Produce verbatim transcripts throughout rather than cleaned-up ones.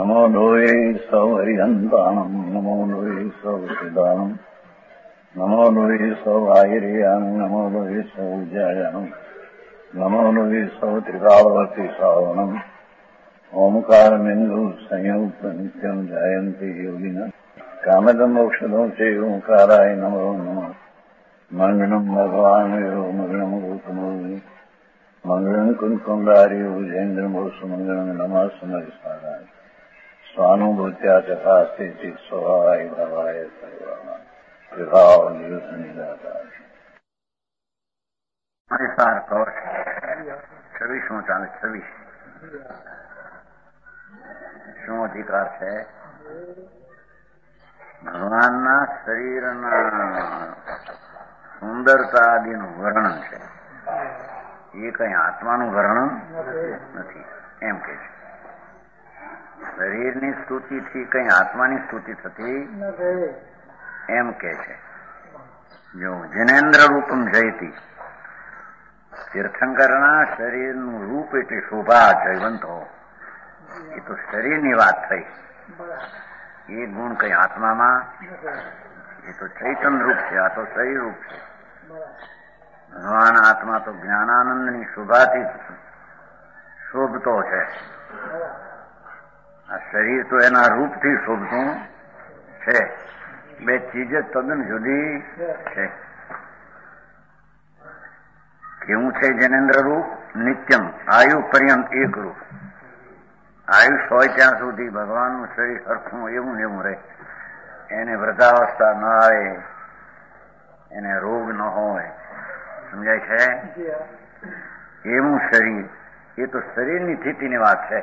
નમો લોહે સૌ હરિહંતાણમ નમો લોહે સૌ સિદાનમ નમો લોહે સૌ આયર્યાણમ નમો લોહે સૌ જયાણમ નમો લોહે સૌ ત્રિકાવતી શ્રાવણમ ઓમકારમેન્દુ સંયુક્ત નિત્યમ જયંતી યોગિના કામદમ મોક્ષદો છે ઓંકારાય નમો નમઃ મંગળમ ભગવાન મંગળમ ગૌતમો મંગળમ કુંકુંડાર્યો જૈન્દ્રમો સુમંગળમ નમઃ સમરિસ્વારાય સ્વાનુભૂત્યા ચકાસ્તે સ્વભાવાય ભવાય સર્વાના વિભાવ નિદાતા સાર કોર્સ છવ્વીસમો ચાલે છવ્વીસ શું અધિકાર છે? ભગવાનના શરીરના સુંદરતા આદિનું વર્ણન છે. એ કઈ આત્માનું વર્ણન નથી એમ કે છે. શરીરની સ્તુતિથી કઈ આત્માની સ્તુતિ થતી એમ કે છે. જો જનેન્દ્ર રૂપમ જયતી, તીર્થંકરના શરીરનું રૂપ એટલે શોભા જયવંત હો, એ તો શરીરની વાત થઈ. એ ગુણ કઈ આત્મામાં, એ તો ચૈતન્ય રૂપ છે, આ તો શરીર રૂપ છે. ભગવાન આત્મા તો જ્ઞાનાનંદની શોભાથી શોભતો છે. આ શરીર તો એના રૂપથી શોભતું છે. બે ચીજ તદ્દન જુદી છે. કેવું છે જનેન્દ્ર રૂપ? નિત્યમ, આયુ પર્યંત એક રૂપ. આયુષ હોય ત્યાં સુધી ભગવાનનું શરીર સરખું એવું એવું રહે. એને વૃદ્ધાવસ્થા ન આવે, એને રોગ ન હોય. સમજાય છે? એવું શરીર, એ તો શરીરની સ્થિતિની વાત છે.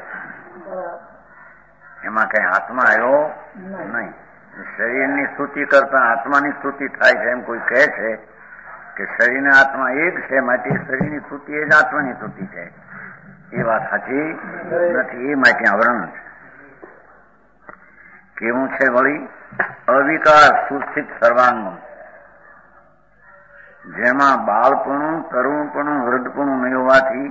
એમાં કઈ આત્મા આવ્યો નહીં. શરીરની સ્તુતિ કરતા આત્માની સ્તુતિ થાય છે એમ કોઈ કહે છે કે શરીરને આત્મા એક છે, માટે શરીરની સ્તુતિ એ જ આત્માની સ્તુતિ છે. એ વાત સાચી નથી. એ માટે આવરણ છે. કેવું છે વળી? અવિકાર સુસ્થિત સર્વાંગમ, જેમાં બાળપણું, તરુણપણું, વૃદ્ધપણું નહીં હોવાથી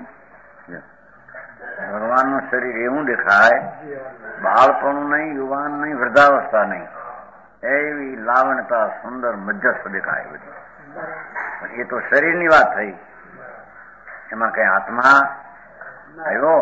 ભગવાનનું શરીર એવું દેખાય. બાળપણું નહીં, યુવાન નહીં, વૃદ્ધાવસ્થા નહીં, એવી લાવણતા સુંદર મધ્યસ્થ દેખાય બધી. પણ એ તો શરીરની વાત થઈ. એમાં કઈ આત્મા આવ્યો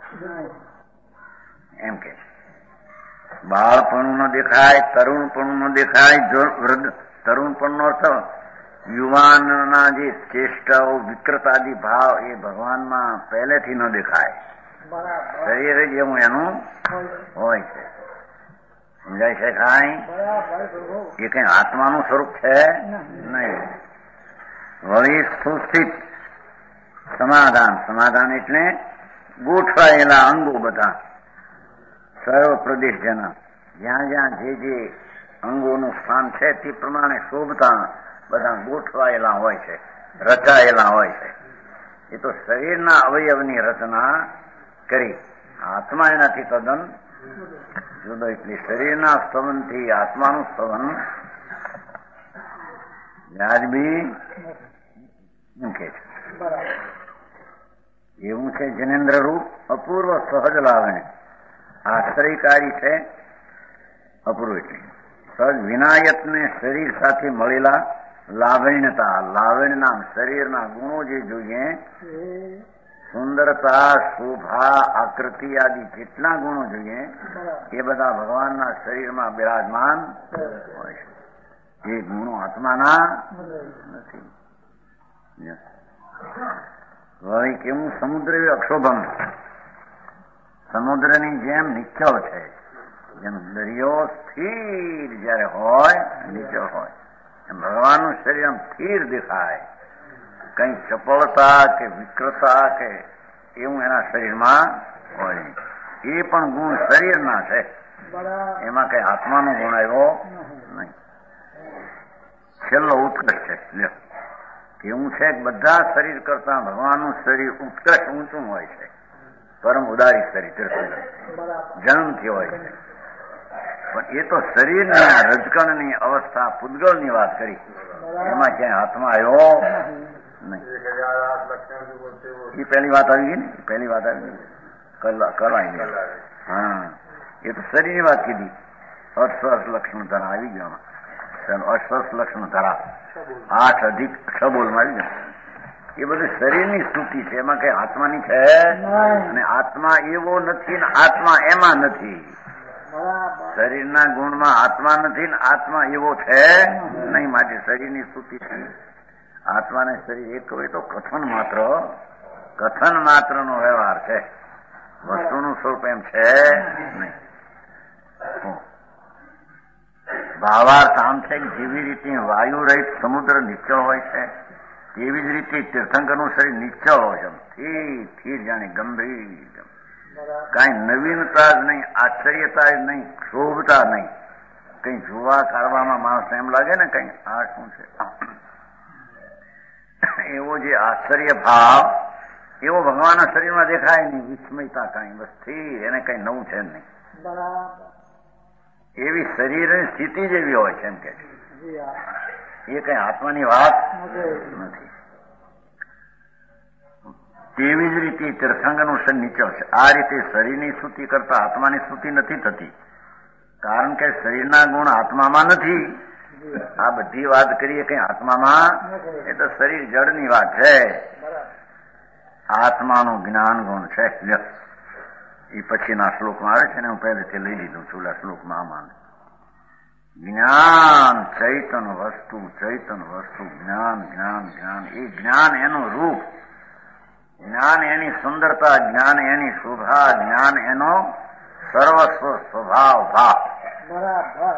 એમ કે બાળપણું ન દેખાય, તરુણપણું ન દેખાય. વૃદ્ધ તરુણપણનો અર્થ યુવાનના જે ચેષ્ટાઓ, વિકૃતાદિ ભાવ એ ભગવાનમાં પહેલેથી ન દેખાય. શરીર જ એવું એનું હોય છે. સમજાય છે? કાંઈ એ કઈ આત્માનું સ્વરૂપ છે નહીં. વળી સુસ્થિત સમાધાન, સમાધાન એટલે ગોઠવાયેલા અંગો બધા સર્વ પ્રદેશ જના, જ્યાં જ્યાં જે જે અંગોનું સ્થાન છે તે પ્રમાણે શોભતા બધા ગોઠવાયેલા હોય છે, રચાયેલા હોય છે. એ તો શરીરના અવયવની રચના કરી. આત્મા એનાથી તદ્દન જુદો. એટલે શરીરના સ્તવનથી આત્માનું સ્તવન વ્યાજબી મૂકે છે. એવું છે જનેન્દ્ર રૂપ અપૂર્વ સહજ લાવણ્ય, આશ્રયકારી છે. અપૂર્વ એટલે સહજ વિનાયકને શરીર સાથે મળેલા લાવણ્યતા, લાવણ્યના શરીરના ગુણો જે જોઈએ, સુંદરતા, શોભા, આકૃતિ આદિ જેટલા ગુણો જોઈએ એ બધા ભગવાનના શરીરમાં બિરાજમાન હોય છે. એ ગુણો આત્માના નથી. વળી કેવું? સમુદ્ર અક્ષોભમ, સમુદ્રની જેમ નિશ્ચળ છે. જેમ દરિયો સ્થિર જયારે હોય, નિશ્ચળ હોય, એમ ભગવાનનું શરીર આમ સ્થિર દેખાય. કઈ ચપળતા કે વિકૃતતા કે એવું એના શરીરમાં હોય. એ પણ ગુણ શરીરના છે. એમાં કઈ આત્માનો ગુણ આવ્યો નહીં. છેલ્લો ઉત્કૃષ્ટ છે. કેવું છે? બધા શરીર કરતા ભગવાનનું શરીર ઉત્કૃષ્ટ ઊંચું હોય છે. પરમ ઉદારી શરીર જન્મથી હોય છે. પણ એ તો શરીરની રજકણની અવસ્થા, પૂતગળની વાત કરી. એમાં ક્યાંય હાથમાં આવ્યો નહીં. એ પહેલી વાત આવી ગઈ ને, પહેલી વાત આવી ગઈ. કલાઈ. હા, એ તો શરીરની વાત કીધી. અસ્પર્શ લક્ષણ ધરા આવી ગયો. અસ્પર્શ લક્ષણ ધરા આઠ અધિક છબોલમાં આવી ગયો. એ બધી શરીરની સ્તુતિ છે, એમાં કઈ આત્માની છે અને આત્મા એવો નથી ને આત્મા એમાં નથી. શરીરના ગુણમાં આત્મા નથી ને આત્મા એવો છે નહીં, માટે શરીરની સ્તુતિ છે. આત્માને શરીર એક હોય તો કથન માત્ર કથન માત્ર નો વ્યવહાર છે, વસ્તુનું સ્વરૂપ એમ છે નહીં. ભાવાર્થ આમ છે કે જેવી રીતે વાયુ રહિત સમુદ્ર નિશ્ચળ હોય છે તેવી જ રીતે તીર્થંકરનું શરીર નિશ્ચળ હોય છે, સ્થિર સ્થિર જાણે ગંભીર. કઈ નવીનતા જ નહીં, આશ્ચર્યતા જ નહીં, ક્ષોભતા નહીં. કઈ જોવા કાઢવામાં માણસ એમ લાગે ને કઈ આ શું છે, એવો જે આશ્ચર્ય ભાવ એવો ભગવાનના શરીરમાં દેખાય નહીં. વિસ્મયતા કઈ બસ સ્થિર, એને કઈ નવું છે નહીં. એવી શરીરની સ્થિતિ જેવી હોય છે એમ કે છે. એ કઈ આત્માની વાત નથી. તેવી જ રીતે તીર્થંકરનું શરીર નીચળ છે. આ રીતે શરીરની સ્તુતિ કરતા આત્માની સ્તુતિ નથી થતી, કારણ કે શરીરના ગુણ આત્મામાં નથી. આ બધી વાત કરીએ કઈ આત્મામાં, એ તો શરીર જળની વાત છે. આત્માનું જ્ઞાન ગુણ છે. એ પછીના શ્લોકમાં આવે છે ને, હું પહેલેથી લઈ લીધું છું. ઓલા શ્લોકમાં આમાં જ્ઞાન ચૈતન વસ્તુ, ચૈતન વસ્તુ, જ્ઞાન જ્ઞાન જ્ઞાન. એ જ્ઞાન એનું રૂપ, જ્ઞાન એની સુંદરતા, જ્ઞાન એની શોભા, જ્ઞાન એનો સર્વસ્વ સ્વભાવ ભાવ. બરાબર.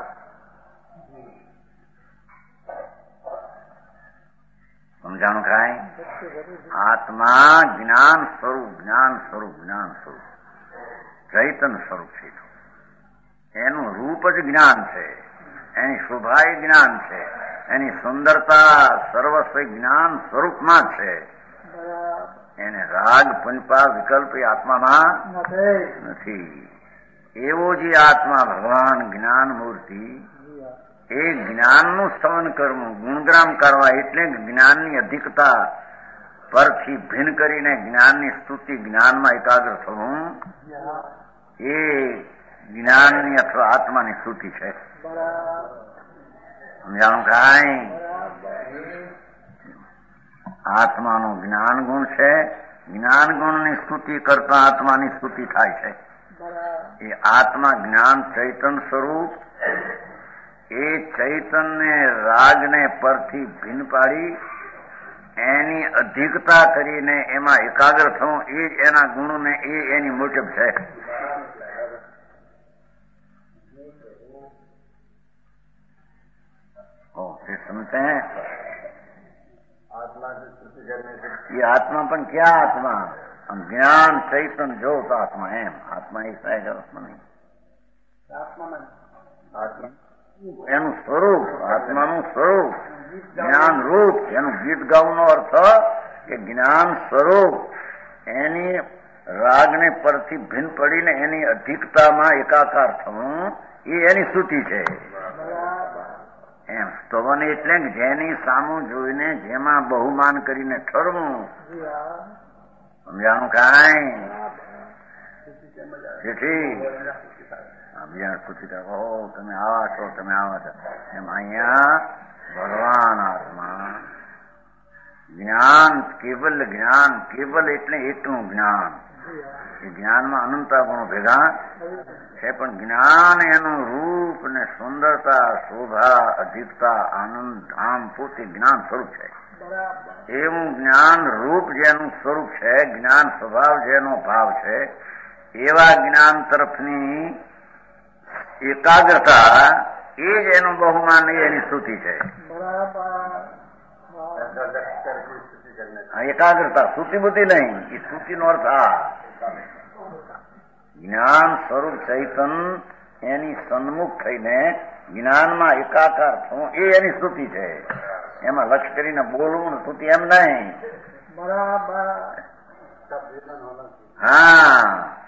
સમજાણું કાંઈ? આત્મા જ્ઞાન સ્વરૂપ, જ્ઞાન સ્વરૂપ, જ્ઞાન સ્વરૂપ, ચૈતન સ્વરૂપ છે. એનું રૂપ જ જ્ઞાન છે, એની શોભા એ જ્ઞાન છે, એની સુંદરતા સર્વસ્વ જ્ઞાન સ્વરૂપમાં છે. એને રાગ પંચપા વિકલ્પ એ આત્મામાં નથી. એવો જે આત્મા ભગવાન જ્ઞાન મૂર્તિ, એ જ્ઞાનનું સ્તવન કરવું, ગુણગ્રામ કરવા, એટલે જ્ઞાનની અધિકતા પરથી ભિન્ન કરીને જ્ઞાનની સ્તુતિ, જ્ઞાનમાં એકાગ્ર થવું, એ જ્ઞાનની અથવા આત્માની સ્તુતિ છે. સમજાણું કાંઈ? આત્માનું જ્ઞાન ગુણ છે. જ્ઞાન ગુણની સ્તુતિ કરતા આત્માની સ્તુતિ થાય છે. એ આત્મા જ્ઞાન ચૈતન સ્વરૂપ, એ ચૈતનને રાગને પરથી ભિન્ન પાડી એની અધિકતા કરીને એમાં એકાગ્ર થવું, એ જ એના ગુણોને એ એની મુજબ છે. समझते हैं? आत्मा की स्तुति करने से ये आत्मा पण क्या आत्मा? हम ज्ञान चैतन जो तो आत्मा है. आत्मा ऐसा है आत्मा नहीं. आत्मा आत्मा એનું સ્વરૂપ, આત્માનું સ્વરૂપ જ્ઞાન રૂપ. એનું ગીત ગાવાનો અર્થ કે જ્ઞાન સ્વરૂપ એની રાગને પરથી ભિન્ન પડીને એની અધિકતામાં એકાકાર થવું, એ એની સ્તુતિ છે. એમ સ્તવન એટલે જેની સામું જોઈને જેમાં બહુમાન કરીને ઠરવું. સમજાણું કાંઈ? બીજા પૂછી કહો તમે આવા છો, તમે આવા છો. એમ અહીંયા ભગવાન આત્મા જ્ઞાન, કેવલ જ્ઞાન, કેવલ એટલે એકનું જ્ઞાન. એ જ્ઞાનમાં અનંતા ગુણો ભેગા છે, પણ જ્ઞાન એનું રૂપ ને સુંદરતા, શોભા, અધિકતા, આનંદ, ધામ પોતે જ્ઞાન સ્વરૂપ છે. એવું જ્ઞાન રૂપ જેનું સ્વરૂપ છે, જ્ઞાન સ્વભાવ જેનો ભાવ છે, એવા જ્ઞાન તરફની એકાગ્રતા, એ જ એનું બહુમાન, એની સ્તુતિ છે. એકાગ્રતા, સ્તુતિ બુદ્ધિ નહીં. એ સ્તુતિનો અર્થ આ જ્ઞાન સ્વરૂપ ચૈતન એની સન્મુખ થઈને જ્ઞાનમાં એકાકાર થવું, એ એની સ્તુતિ છે. એમાં લક્ષ્ય કરીને બોલવું ને સ્તુતિ એમ નહીં. હા,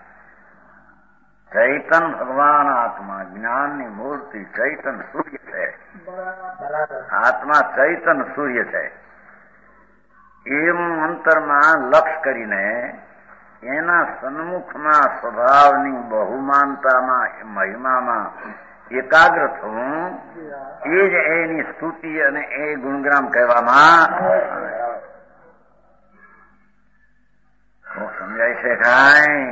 ચૈતન ભગવાન આત્મા, જ્ઞાનની મૂર્તિ, ચૈતન સૂર્ય છે. આત્મા ચૈતન સૂર્ય છે. એમ અંતરમાં લક્ષ કરીને એના સન્મુખમાં સ્વભાવની બહુમાનતામાં મહિમામાં એકાગ્ર થવું એ જ એની સ્તુતિ અને એ ગુણગ્રામ કહેવામાં સમજાય છે કાંઈ?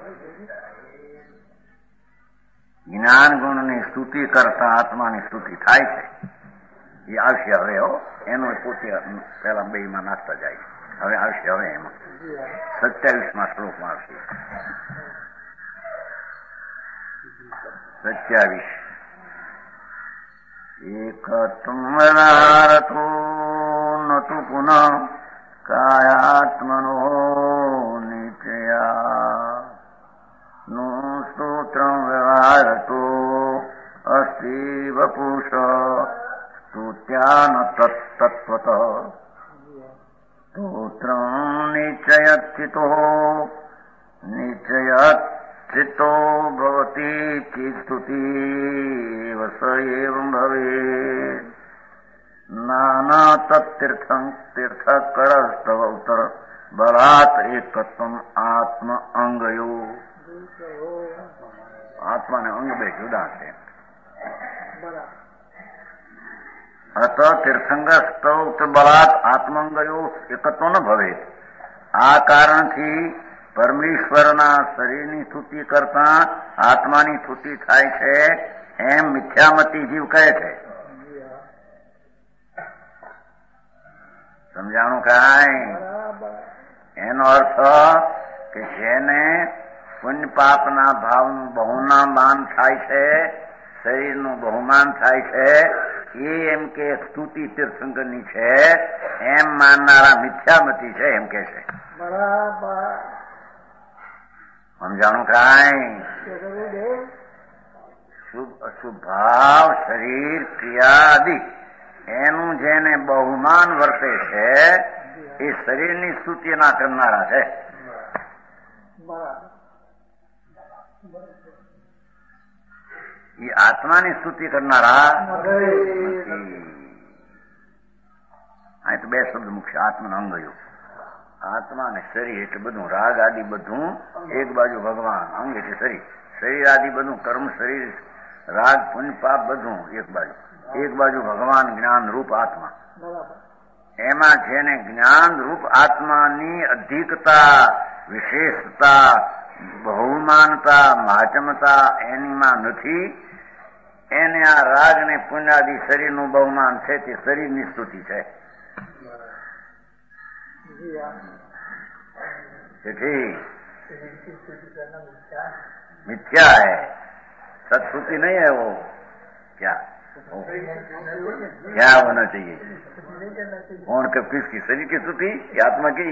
જ્ઞાન ગુણની સ્તુતિ કરતા આત્માની સ્તુતિ થાય છે. એ આવશે હવે હો, એનો પોતે પેલા બે માં નાખતા જાય છે. હવે આવશે, હવે એમાં સત્યાવીસમાં શ્લોકમાં આવશે. સત્યાવીસ એક તુમરારતો નતુ પુનઃ કાયાત્મનો નિત્યા નું સ્તોત્રમ વ્યવહારતો અસ્તિ વપુષ સ્તુત્યાન તત્તત્વત સ્તોત્રમ નિશ્ચયચિતો નિશ્ચયચિતો ભવતી સ્તુતિ વસ એવં ભવેત નાના તત્તીર્થં તીર્થ કળસ્તવ ઉત્તર બળાત એકત્વમ આત્મ અંગયો. આત્માને અંગ બે જુદા છે. અત તીર્થંગ સ્તવ બળાત આત્માંગયો એકત્વ ન ભવે. આ કારણથી પરમેશ્વરના શરીરની સ્તુતિ કરતા આત્માની સ્તુતિ થાય છે એમ મિથ્યામતી જીવ કહે છે. સમજાણું કાંઈ? એનો અર્થ કે જેને પુણ્ય પાપના ભાવનું બહુમાન થાય છે, શરીરનું બહુમાન થાય છે, એ એમ કે સ્તુતિ તીર્થંકરની છે એમ માનનારા મિથ્યામતી છે એમ કે છે. સમજાણું કાંઈ? શુભ અશુભ ભાવ શરીર ક્રિયાદિ એનું જેને બહુમાન વર્તે છે એ શરીરની સ્તુતિ ના કરનારા છે. એ આત્માની સ્તુતિ કરનારા અહીં તો બે શબ્દ મુખ્ય આત્માનો અંગયો. આત્મા અને શરીર એટલે બધું રાગ આદિ બધું એક બાજુ ભગવાન, અંગ એટલે શરીર. શરીર આદિ બધું કર્મ શરીર રાગ પુણ્ય પાપ બધું એક બાજુ, એક બાજુ ભગવાન જ્ઞાન રૂપ આત્મા. એમાં જેને જ્ઞાન રૂપ આત્માની અધિકતા, વિશેષતા, બહુમાનતા, મહાત્મતા એનીમાં નથી, એને આ રાગ ને પુણ્યાદિ શરીરનું બહુમાન છે તે શરીરની સ્તુતિ છે. તેથી मिथ्या है, सत्श्रुति नहीं है वो। क्या क्या होना चाहिए? कौन कब किसकी? शरीर की स्तुति या आत्मा की?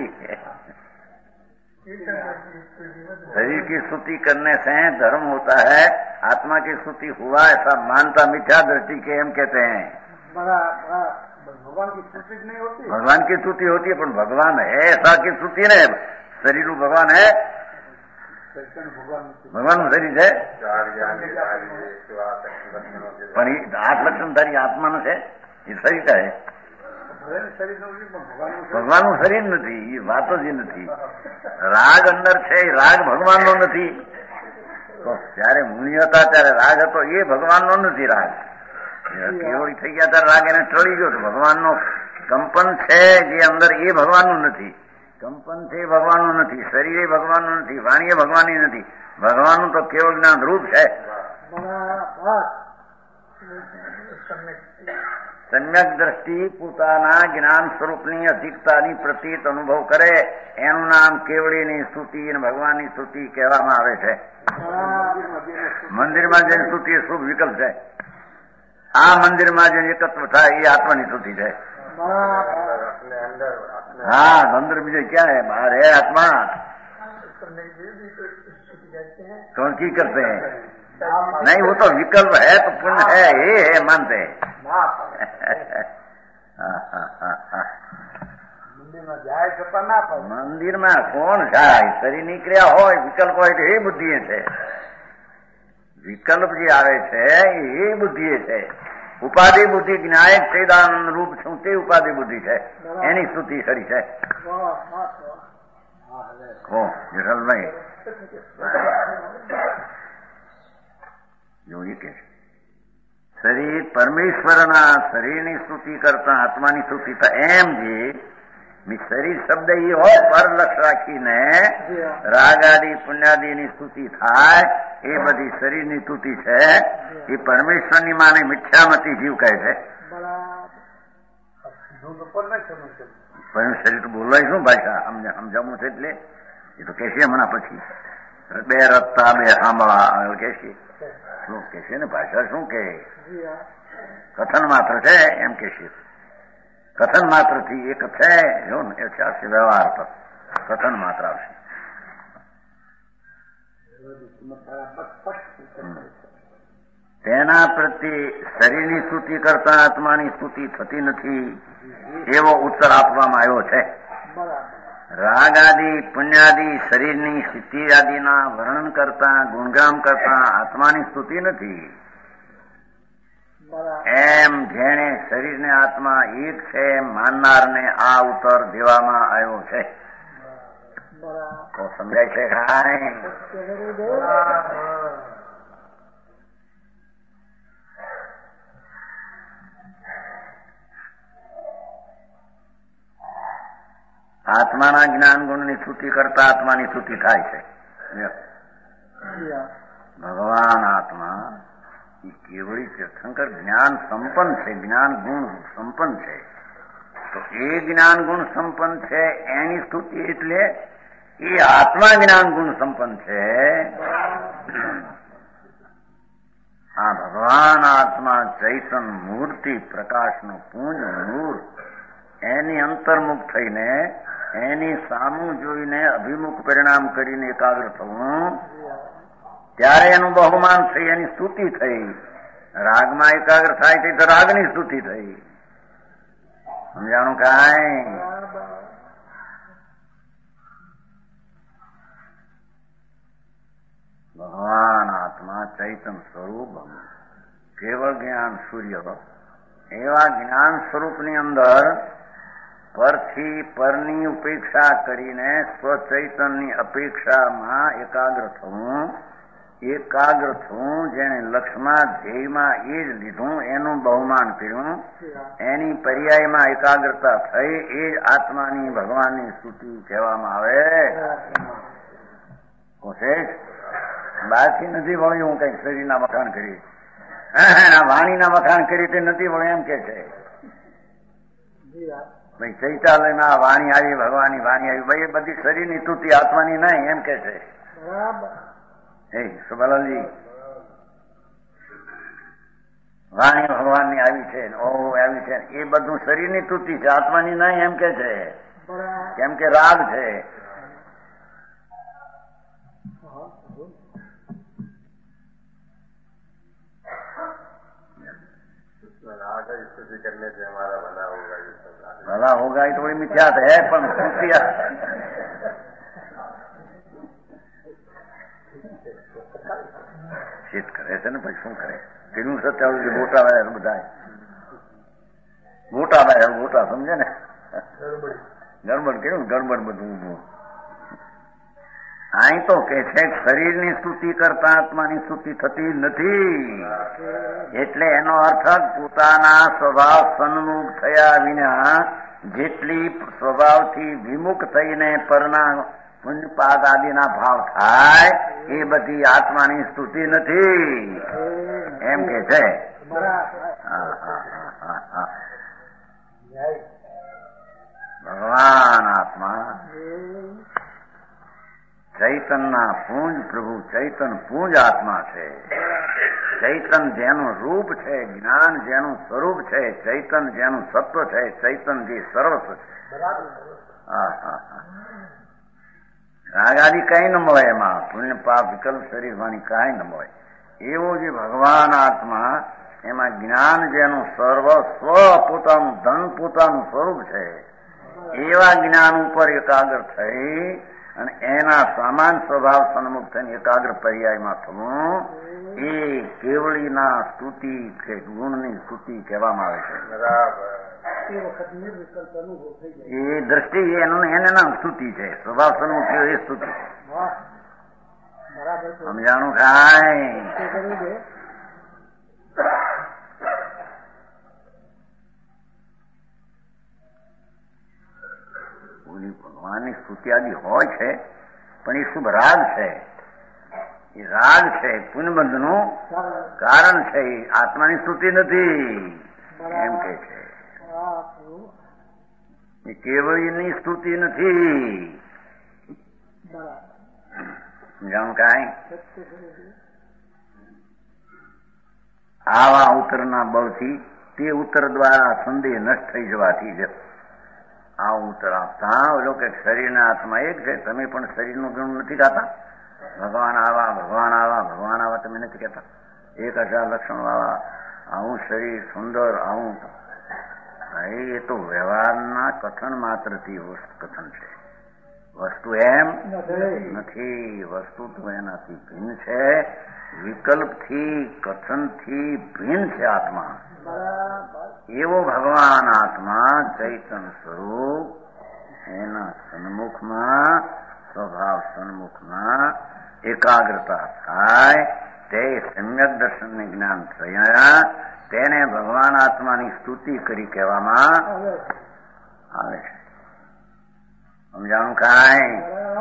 शरीर की स्तुति करने से धर्म होता है, आत्मा की स्तुति हुआ ऐसा मानता मिथ्या दृष्टि के हम कहते हैं। भगवान की स्तुति नहीं होती, भगवान की स्तुति होती है, पर भगवान है ऐसा की स्तुति नहीं। शरीर भगवान है, भगवान शरीर है, પણ એ આઠ લક્ષણધારી આત્માનો છે, એ શરીર છે. ભગવાનનું શરીર નથી, એ વાતો જ નથી. રાગ અંદર છે, એ રાગ ભગવાનનો નથી. તો જયારે મુનિ હતા ત્યારે રાગ હતો, એ ભગવાનનો નથી. રાગ કેવળી થઈ ગયા ત્યારે રાગ એને ટળી ગયો. ભગવાનનો કંપન છે જે અંદર, એ ભગવાનનું નથી. કંપન છે એ ભગવાનનું નથી, શરીર એ ભગવાનનું નથી, વાણી એ ભગવાનની નથી. ભગવાનનું તો કેવળ જ્ઞાન રૂપ છે. સમ્યક દ્રષ્ટિ પોતાના જ્ઞાન સ્વરૂપની અધિકતાની પ્રતીત અનુભવ કરે એનું નામ કેવળીની સ્તુતિ અને ભગવાનની સ્તુતિ કહેવામાં આવે છે. મંદિરમાં જઈને સ્તુતિ એ શુભ વિકલ્પ છે. આ મંદિરમાં જઈને એકત્વ થાય એ આત્માની સ્તુતિ છે. हाँ अंदर मुझे क्या है, बाहर है आत्मा। कौन की करते हैं? नहीं, वो तो विकल्प है, तो पुण्य है, ये है मानते हैं। મંદિર માં જાય છતાં ના પાડે. મંદિર માં કોણ જાય? શરીર નીકળ્યા હોય, વિકલ્પ હોય તો એ બુદ્ધિ છે. વિકલ્પ જે આવે છે એ બુદ્ધિ છે. ઉપાધિ બુદ્ધિ જ્ઞાયક ચેદાનંદ રૂપ છું તે ઉપાધિ બુદ્ધિ છે, એની સ્તુતિ ખરી છે. કહો જેઠાલભાઈ જોઈએ કે શરીર પરમેશ્વરના શરીરની સ્તુતિ કરતા આત્માની સ્તુતિ થાય એમ જે શરીર શબ્દ એ હોય પર લક્ષ રાખીને રાગાદી પુણ્યાદીની સ્તુતિ થાય એ બધી શરીરની સ્તુતિ છે એ પરમેશ્વરની માને મિથ્યામતી જીવ કહે છે. પણ શરીર બોલાય શું ભાષા સમજાવવું છે એટલે એ તો કહેશે હમણાં પછી બે રસ્તા બે સાંભળા કહેશે શું કહેશે ને ભાષા શું કે કથન માત્ર છે એમ કહેશે. કથન માત્ર થી એક છે જો ને એ છે વ્યવહાર પર કથન માત્ર આવશે. તેના પ્રત્યે શરીરની સ્તુતિ કરતા આત્માની સ્તુતિ થતી નથી એવો ઉત્તર આપવામાં આવ્યો છે. રાગ આદિ પુણ્યાદિ શરીરની સ્થિતિ આદિના વર્ણન કરતા ગુણગામ કરતા આત્માની સ્તુતિ નથી એમ જેણે શરીરને આત્મા એક છે માનનારને આ ઉત્તર દેવામાં આવ્યો છે. તો સમજાય છે કાંઈ? આત્માના જ્ઞાન ગુણની સ્તુતિ કરતા આત્માની સ્તુતિ થાય છે. ભગવાન આત્મા એ કેવળી તીર્થંકર જ્ઞાન સંપન્ન છે, જ્ઞાન ગુણ સંપન્ન છે. તો એ જ્ઞાન ગુણ સંપન્ન છે એની સ્તુતિ એટલે એ આત્મા જ્ઞાન ગુણ સંપન્ન છે. આ ભગવાન આત્મા ચૈતન મૂર્તિ પ્રકાશનું પુંજ નૂર એની અંતર્મુખ થઈને એની સામું જોઈને અભિમુખ પરિણામ કરીને એકાગ્ર થવું ત્યારે એનું બહુમાન થઈ એની સ્તુતિ થઈ. રાગમાં એકાગ્ર થાય તો રાગની સ્તુતિ થઈ. સમજાણું કાંઈ? ભગવાન આત્મા ચૈતન સ્વરૂપ કેવળ જ્ઞાન સૂર્ય એવા જ્ઞાન સ્વરૂપની અંદર પરથી પરની ઉપેક્ષા કરીને સ્વચૈતનની અપેક્ષામાં એકાગ્ર થવું. એકાગ્ર થવું જેને લક્ષ્યમાં ધ્યેયમાં એ જ લીધું એનું બહુમાન કર્યું. એની પર્યાયમાં એકાગ્રતા થઈ એ જ આત્માની ભગવાનની સ્તુતિ કહેવામાં આવે. બહારથી નથી વળ્યું હું કઈક શરીરના વખાણ કરી વાણીના વખાણ કરી તે નથી વળ્યું એમ કે છે ભાઈ. ચૈતાલયમાં વાણી આવી ભગવાનની વાણી આવી ભાઈ એ બધી શરીરની સ્તુતિ આત્માની નહીં એમ કે છે. હે સુભાલાલજી વાણી ભગવાનની આવી છે ઓ આવી છે એ બધું શરીરની સ્તુતિ છે આત્માની નહીં એમ કે છે. કેમ કે રાગ છે. स्तुति करने से हमारा भला होगा. भला होगा ये थोड़ी मिथ्यात है પણ ચિત કરે છે ને પછી શું કરે તેનું સત્ય મોટા વાળા બધા મોટા વાળા મોટા સમજે ને ગડબડ કેવું ગડબડ બધું ઉભું. અહીં તો કે છે શરીરની સ્તુતિ કરતા આત્માની સ્તુતિ થતી નથી એટલે એનો અર્થ પોતાના સ્વભાવ સન્મુખ થયા વિના જેટલી સ્વભાવથી વિમુખ થઈને પરના પુણ્યપાદ આદિના ભાવ થાય એ બધી આત્માની સ્તુતિ નથી એમ કે છે. ભગવાન આત્મા ચૈતનના પૂંજ પ્રભુ ચૈતન પૂંજ આત્મા છે. ચૈતન જેનું રૂપ છે જ્ઞાન જેનું સ્વરૂપ છે ચૈતન જેનું સત્વ છે ચૈતન જે સર્વસ્વ છે. રાગાદી કઈ ન મળે એમાં પુણ્ય પાપ વિકલ્પ શરીર વાણી કઈ ન મળે એવો જે ભગવાન આત્મા એમાં જ્ઞાન જેનું સર્વ સ્વ પોતાનું ધન પોતાનું સ્વરૂપ છે એવા જ્ઞાન ઉપર એકાગ્ર થઈ અને એના સામાન સ્વભાવ સન્મુખ થઈને એકાગ્ર પર્યાયમાં થવું એ કેવળીના સ્તુતિ કે ગુણની સ્તુતિ કહેવામાં આવે છે. બરાબર. એ વખત નિર્વિકલ્પ અનુભવ થઈ જાય. એ દ્રષ્ટિ એનું એને નામ સ્તુતિ છે. સ્વભાવ સન્મુખ એ સ્તુતિ. બરાબર સમજાણું ખાય. ભગવાનની સ્તુતિ આદિ હોય છે, પણ એ શુભ રાગ છે. એ રાગ છે, પુનબંધ નું કારણ છે. એ આત્માની સ્તુતિ નથી એમ કે છે. એ કેવળની સ્તુતિ નથી. સમજાણું કાંઈ? આવા ઉત્તરના બળથી તે ઉત્તર દ્વારા સંદેહ નષ્ટ થઈ જવાથી જ આ ઉત્તર આપતા ઓલો કે શરીરના આત્મા એક છે. તમે પણ શરીરનું ગુણ નથી ગાતા. ભગવાન આવા ભગવાન આવા ભગવાન આવા તમે નથી કહેતા. એક હજાર લક્ષણ વાળા આવું શરીર સુંદર આવું. એ તો વ્યવહારના કથન માત્રથી કથન છે. વસ્તુ એમ નથી. વસ્તુ તો એનાથી ભિન્ન છે. વિકલ્પથી કથનથી ભિન્ન છે આત્મા. એવો ભગવાન આત્મા ચૈતન્ય સ્વરૂપ એના સન્મુખમાં સ્વભાવ સન્મુખમાં એકાગ્રતા થાય તે સમ્યક દર્શનને જ્ઞાન થયા તેને ભગવાન આત્માની સ્તુતિ કરી કહેવામાં આવે છે. સમજાણું કાંઈ?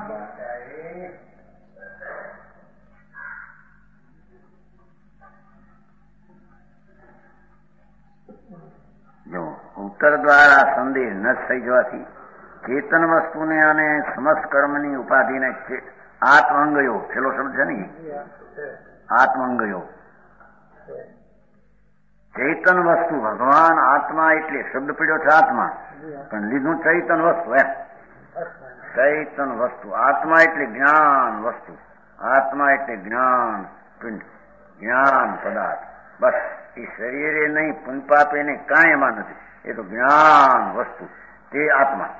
જો ઉત્તર દ્વારા સંદેહ ન થઈ જવાથી ચેતન વસ્તુને અને સમસ્ત કર્મની ઉપાધિને આત્માંગયો છેલ્લો શબ્દ છે ને, આત્માંગયો ચૈતન વસ્તુ ભગવાન આત્મા એટલે શબ્દ પડ્યો છે આત્મા, પણ લીધું ચૈતન વસ્તુ. એમ ચૈતન વસ્તુ આત્મા એટલે જ્ઞાન વસ્તુ. આત્મા એટલે જ્ઞાન પિંડ, જ્ઞાન પદાર્થ. બસ એ શરીરે નહીં, પુનપાપે નહીં, કાંઈ એમાં નથી. એ તો જ્ઞાન વસ્તુ તે આત્મા.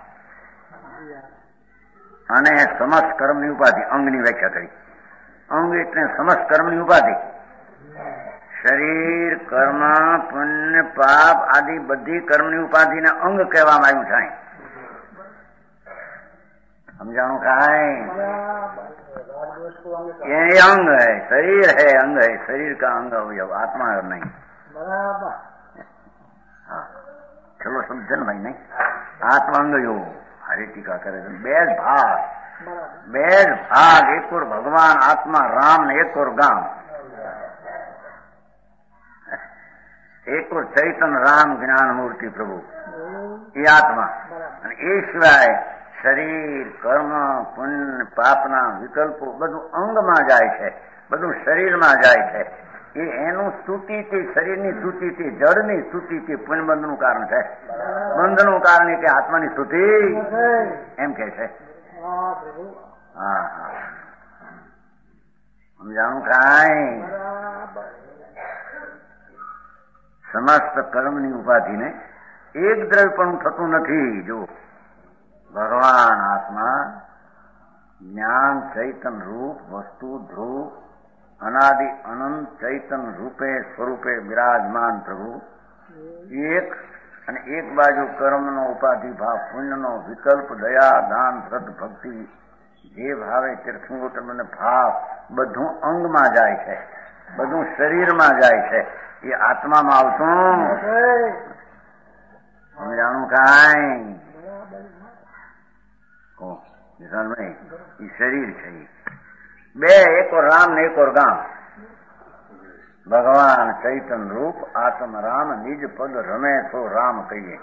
અને સમસ્ત કર્મની ઉપાધિ અંગની વ્યાખ્યા કરી. અંગ એટલે સમસ્ત કર્મની ઉપાધિ. શરીર કર્મ પુણ્ય પાપ આદિ બધી કર્મની ઉપાધિને અંગ કહેવામાં આવ્યું છે. સમજાણું કાંઈ? ये अंग है, शरीर है अंग है, शरीर का अंग अवयव, आत्मा नहीं. बराबर. हाँ चलो समझे न भाई? नहीं आत्मा अंग यो हरे टीका करे બે જ ભાગ. બે જ ભાગ. એક ઓર ભગવાન આત્મા રામ ને એક ઓર ગામ. એક ઓર ચૈતન રામ જ્ઞાન મૂર્તિ પ્રભુ એ આત્મા. અને એ સિવાય શરીર કર્મ પુણ્ય પાપના વિકલ્પો બધું અંગમાં જાય છે, બધું શરીરમાં જાય છે. એ એનું સ્તુતિથી શરીરની સ્તુતિથી જળની સ્તુતિથી પુણ્યબંધનું કારણ છે. બંધનું કારણ કે આત્માની સ્તુતિ એમ કે છે. હા હા સમજાણું કાંઈ? સમસ્ત કર્મની ઉપાધિને એક દ્રવ્ય પણ થતું નથી. જો ભગવાન આત્મા જ્ઞાન ચૈતન રૂપ વસ્તુ ધ્રુવ અનાદિ અનંત ચૈતન રૂપે સ્વરૂપે બિરાજમાન પ્રભુ એક. અને એક બાજુ કર્મનો ઉપાધિ ભાવ પુણ્યનો વિકલ્પ દયા દાન શ્રદ્ધ ભક્તિ જે ભાવે તીર્થંગોતર અને ભાવ બધું અંગમાં જાય છે, બધું શરીરમાં જાય છે. એ આત્મામાં આવતું સમજાણું કાંઈ? એ શરીર છે. બે એક ઓર રામ ને એક ઓર ગામ. ભગવાન ચૈતન રૂપ આત્મ રામ નિજ પદ રમે તો રામ કહીએ.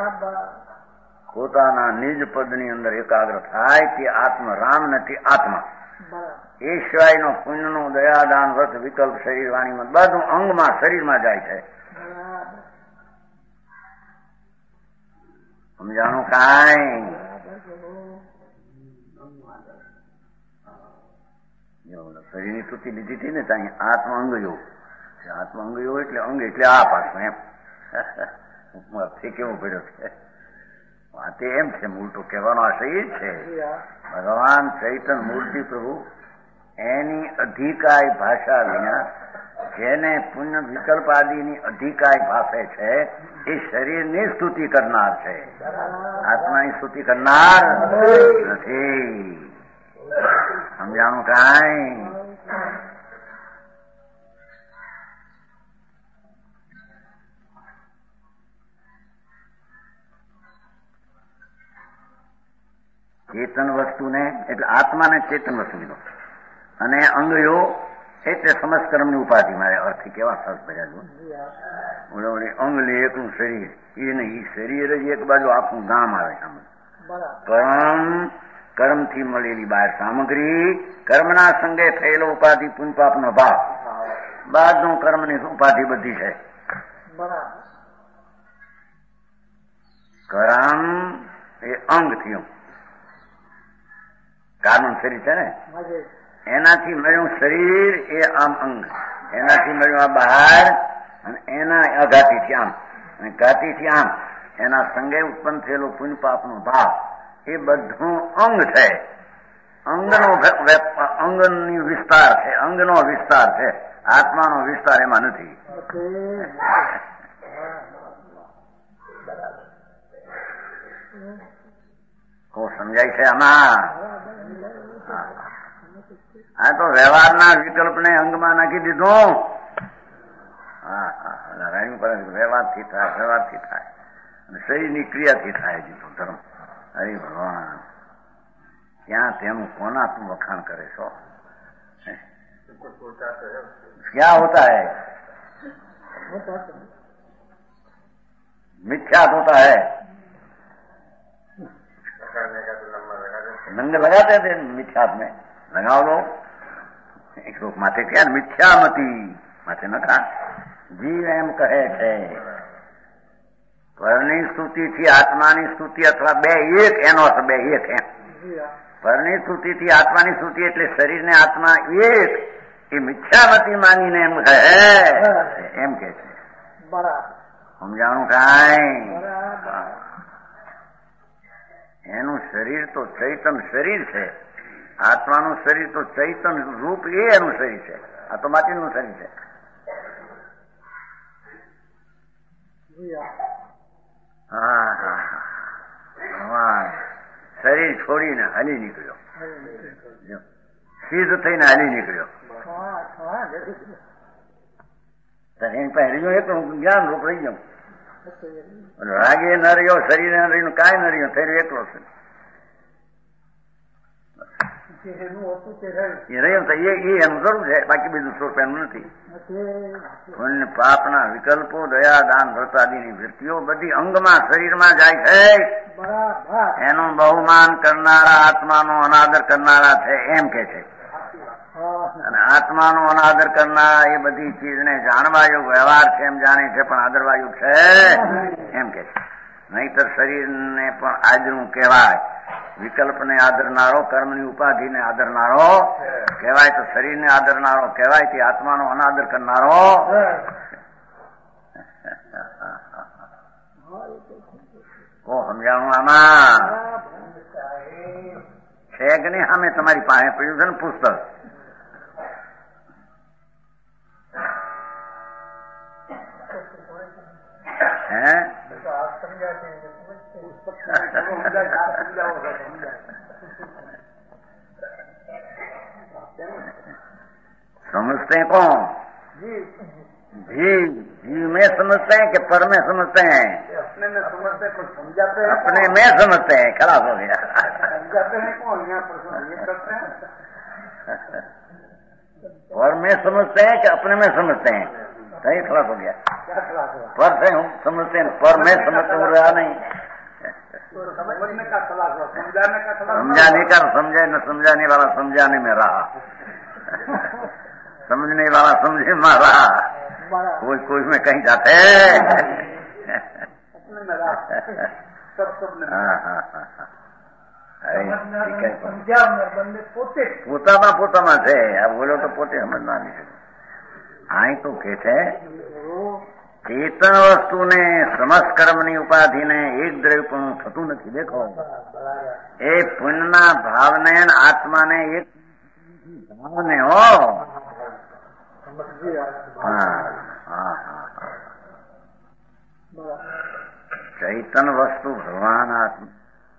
પોતાના નિજ પદની અંદર એકાગ્ર થાય તે આત્મ રામ નથી આત્મા. એ સિવાયનો પુણ્યનો દયાદાન વ્રત વિકલ્પ શરીર વાણીમાં બધું અંગમાં શરીરમાં જાય છે. સમજાણું કાંઈ? શરીરની સ્તુતિ લીધી હતી ને ત્યાં આત્મ અંગ યો. આત્મ અંગ યો એટલે અંગ એટલે આ પાછું એમ કેવું પડ્યો છે. વાત એમ છે, મૂળ તો કહેવાનો આશય એ છે. ભગવાન ચૈતન મૂર્તિ પ્રભુ એની અધિકાય ભાષા વિના જેને પુણ્ય વિકલ્પ આદિની અધિકાય ભાષે છે એ શરીરની સ્તુતિ કરનાર છે, આત્માની સ્તુતિ કરનાર નથી. સમજાણું કાંઈ? ચેતન વસ્તુને એટલે આત્માને ચેતન વસ્તુ કીધો, અને અંગયો એટલે સમસ્કર્મની ઉપાધિ. મારે અર્થ કેવા સરસ ભર્યા ઓલે અંગ લે એકલું શરીર, એ નહીં, એ શરીર જ એક બાજુ આખું ગામ આવે સામે. કર્મ, કર્મથી મળેલી બહાર સામગ્રી, કર્મના સંગે થયેલો ઉપાધિ, પુણ્યપાપનો ભાવ, બાદનું કર્મની ઉપાધિ બધી છે. કર્મ એ અંગ થયું, કારણ શરીર છે ને, એનાથી મળ્યું શરીર એ આમ અંગ, એનાથી મળ્યું આ બહાર, અને એના અઘાતીથી આમ, અને ઘાતીથી આમ, એના સંગે ઉત્પન્ન થયેલો પુણ્ય પાપનો ભાવ, એ બધું અંગ છે. અંગનો અંગની વિસ્તાર છે, અંગનો વિસ્તાર છે, આત્માનો વિસ્તાર એમાં નથી. કો સમજાય છે આમાં? આ તો વ્યવહારના વિકલ્પને અંગમાં નાખી દીધું. હા હા રાણી પર વ્યવહારથી થાય, વ્યવહારથી થાય, અને શરીરની ક્રિયાથી થાય દીધું ધર્મ. હરે ભગવાન, ક્યાં તેનું કોના તું વખાણ કરે છો? ક્યાં હોતા હૈ? मिथ्यात होता है, नंगे लगाते थे मिथ्यात में, लगाओ लो एक लोग माथे क्या मिथ्यामती माथे नखा जीव एम કહે છે. પરની સ્તુતિથી આત્માની સ્તુતિ અથવા બે એક, એનો અર્થ બે એક એમ. પરની સ્તુતિથી આત્માની સ્તુતિ એટલે શરીરને આત્મા એક, એ મિથ્યામતી માનીને એમ કહે, એમ કે છે. સમજાણું કાંઈ? એનું શરીર તો ચૈતન શરીર છે, આત્માનું શરીર તો ચૈતન રૂપ એ એનું શરીર છે, આ તો માટીનું શરીર છે. હા હા હા, શરીર છોડીને હલી નીકળ્યો, સિદ્ધ થઈને હલી નીકળ્યો. એની પાસે રહ્યું એટલું જ્ઞાન રૂપ રહી ગયું, રાગે ન રહ્યો, શરીરે ન રહ્યું, કાંઈ ન રહ્યું, થઈ એકલો છે. એ રહ્યું તો એ એનું જરૂર છે, બાકી બીજું સ્વરૂપ એનું નથી. પુણ્ય પાપના વિકલ્પો, દયા દાન વ્રતાદિની વૃત્તિઓ બધી અંગમાં શરીરમાં જાય છે. એનું બહુમાન કરનારા આત્માનો અનાદર કરનારા છે એમ કે છે. અને આત્માનો અનાદર કરનાર એ બધી ચીજને જાણવાયુગ વ્યવહાર છે એમ જાણે છે, પણ આદરવાયુગ છે એમ કે છે. નહીતર શરીરને પણ આદરું કહેવાય. વિકલ્પને આદરનારો, કર્મની ઉપાધિને આદરનારો કહેવાય તો શરીરને આદરનારો કહેવાય, તે આત્માનો અનાદર કરનારો. કો સમજાણું આમાં? છે કે નહીં? સામે તમારી પાસે પડ્યું છે ને પુસ્તક. હે समझते हैं कौन? जीव जीव में समझते हैं कि पर में समझते हैं? अपने में समझते हैं, कुछ समझाते हैं, अपने में समझते हैं. खराब हो गया. समझाते हैं कौन? यहाँ पर ये करते हैं. पर में समझते हैं कि अपने में समझते हैं? सही खराब हो गया. पर से हम समझते हैं, पर मैं समझते हो रहा नहीं. समझने का खलास हुआ, समझाने का खलास. समझाने का समझे न समझाने वाला समझाने में रहा, समझने वाला समझे में रहा. कोई कोई में कहीं जाते अपने में रहा सब सब में. हाँ हाँ हाँ સમજાવનાર બંને પોતે પોતામાં પોતામાં છે. આ બોલો તો પોતે સમજના નહીં. અહીં તો કે છે ચેતન વસ્તુને સમસ્કર્મની ઉપાધિને એક દ્રવ્યપણું થતું નથી. દેખો, એ પુણ્યના ભાવને આત્માને એક ભાવને હો. હા હા હા. ભગવાન આત્મા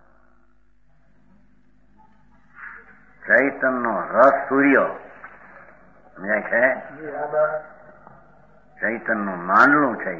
ચૈતનનો રસ સૂર્ય સમજાય છે. ચૈતનનું માંડલું છે.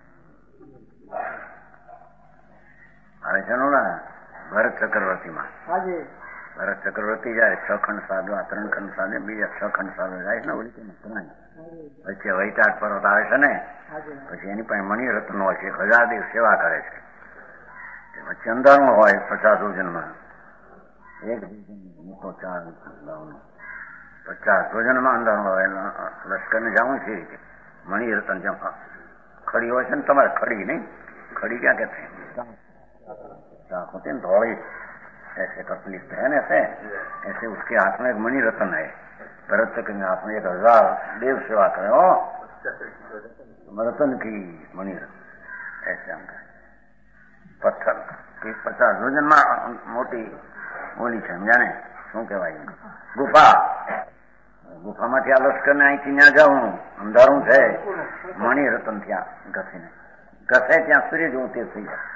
આવે છે નોલા ભરત ચક્રવર્તીમાં. ભરત ચક્રવર્તી જાય છ ખંડ સાધવા, ત્રણ ખંડ સાધે, બીજા છ ખંડ સાધવા જાય છે ને ઓલી ત્રણ. પછી વૈતાટ પર્વત આવે છે ને, પછી એની પાસે મણિરત્ન હોય છે, એક હજાર દિવસ સેવા કરે છે. પછી અંધારું હોય પચાસ ભોજનમાં, એક મોટો ચાર પચાસ ભોજનમાં અંધારું હોય. લશ્કર ને જવું છે રીતે મણિરત્ન જેમ ખડી હોય છે ને, તમારે ખડી નહીં, खड़ी क्या कहते हैं, चाक होते हैं धौड़ी, ऐसे तकलीफ है ना, ऐसे ऐसे उसके हाथ में एक मणि रत्न है, भरत चक्र के हाथ में एक हजार देव सेवा करे हो रतन की मणि रत्न ऐसे हम पत्थर की पचास वजन में मोटी ओली છે સમજાને શું કહેવાય ગુફા ગુફામાંથી આ લશ્કરને અહીંથી ત્યાં જાઉં અંધારું છે મણિ રતન ત્યાં ઘસીને ઘસે ત્યાં સૂર્ય જેવું તે થઈ જાય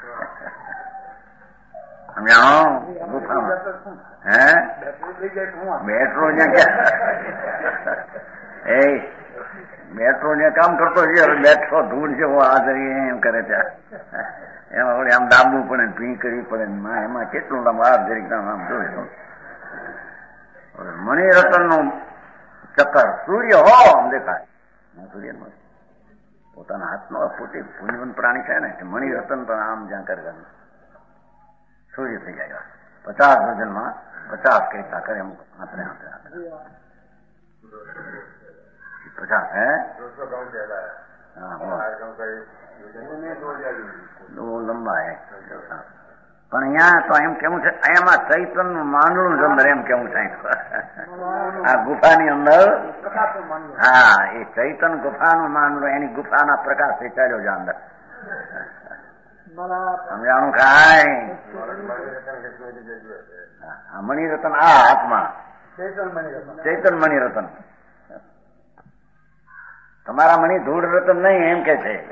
સમજાણો ગુફામાં હે બેટરો જ્યાં ક્યાં એ બેટરો જ્યાં કામ કરતો છે બેઠો ધૂળ જેવો હાજર એમ કરે ત્યાં એમાં વળી આમ દાબવું પડે ને ભી કરવી પડે ને એમાં કેટલું બહાર જરીક આમ જોયું મણિ રતન નું ચક્કર સૂર્ય હો આમ દેખાય સૂર્ય નો પોતાના હાથનો પોતે પુણ્યવંત પ્રાણી છે ને મણિ રતન પણ આમ જ્યાં કરે સૂર્ય થઈ જાય પચાસ વજનમાં પચાસ કઈ કરે એમ આપણે આપણે આપણે પચાસ હે લંબા હે પણ અહીંયા તો એમ કેવું છે એમાં ચૈતન નું માંડલું જ અંદર એમ કેવું છે આ ગુફાની અંદર હા એ ચૈતન ગુફાનું માંડલું એની ગુફાના પ્રકાશ ચાલ્યો છે અંદર સમજાણું ખાય મણિરતન આ હાથમાં ચૈતન મણિરતન તમારા મણિ ધૂળ રતન નહીં એમ કે છે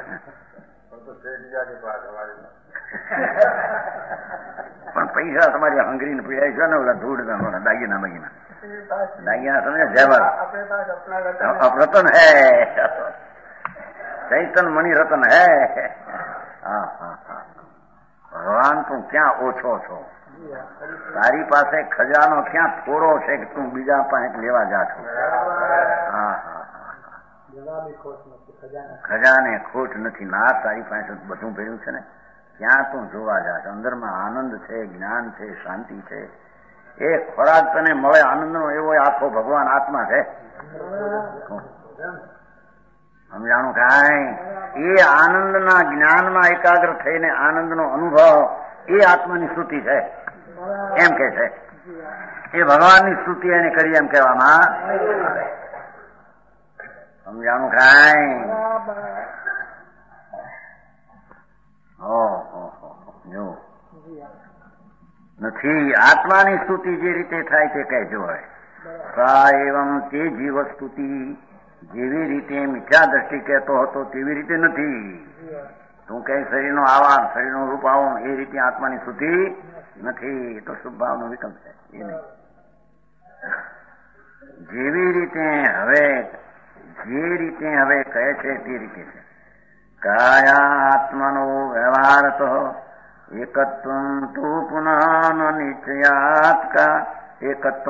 પણ પૈસા તમારી હંગરી ને પીડાય છે ને ઓલા ધૂળ દાગીના બાગીના દાગીના સમજે જેવર રતન હે ચૈતન મણિ રતન હે હા હા હા ભગવાન તું ક્યાં ઓછો છો તારી પાસે ખજાનો ક્યાં થોડો છે કે તું બીજા પાસે લેવા જા છો હા હા ખજાને ખોટ નથી ના તારી પાસે બધું ભર્યું છે ને ક્યાં તું જોવા જાશ અંદરમાં આનંદ છે જ્ઞાન છે શાંતિ છે એ ખોરાક તને મળે આનંદ નો એવો આખો ભગવાન આત્મા છે સમજાણું કાંઈ એ આનંદના જ્ઞાનમાં એકાગ્ર થઈને આનંદનો અનુભવ એ આત્માની સ્તુતિ છે એમ કે છે એ ભગવાનની સ્તુતિ એને કરી એમ કહેવામાં સમજાણું કાંઈ જો નથી આત્માની સ્તુતિ જે રીતે થાય તે કહેજો હોય સા એવમ તે જીવ સ્તુતિ જેવી રીતે મિથ્યા દ્રષ્ટિ કહેતો હતો તેવી રીતે નથી તું કઈ શરીરનો આવા શરીરનું રૂપ આવો એ રીતે આત્માની સ્તુતિ નથી એ તો શુભ ભાવનો વિકલ્પ છે એ નહીં જેવી રીતે હવે જે રીતે હવે કહે છે તે રીતે છે કાયા આત્માનો વ્યવહાર તો એકત્વ તો પુનઃ નિશ્ચયાત કા એકત્વ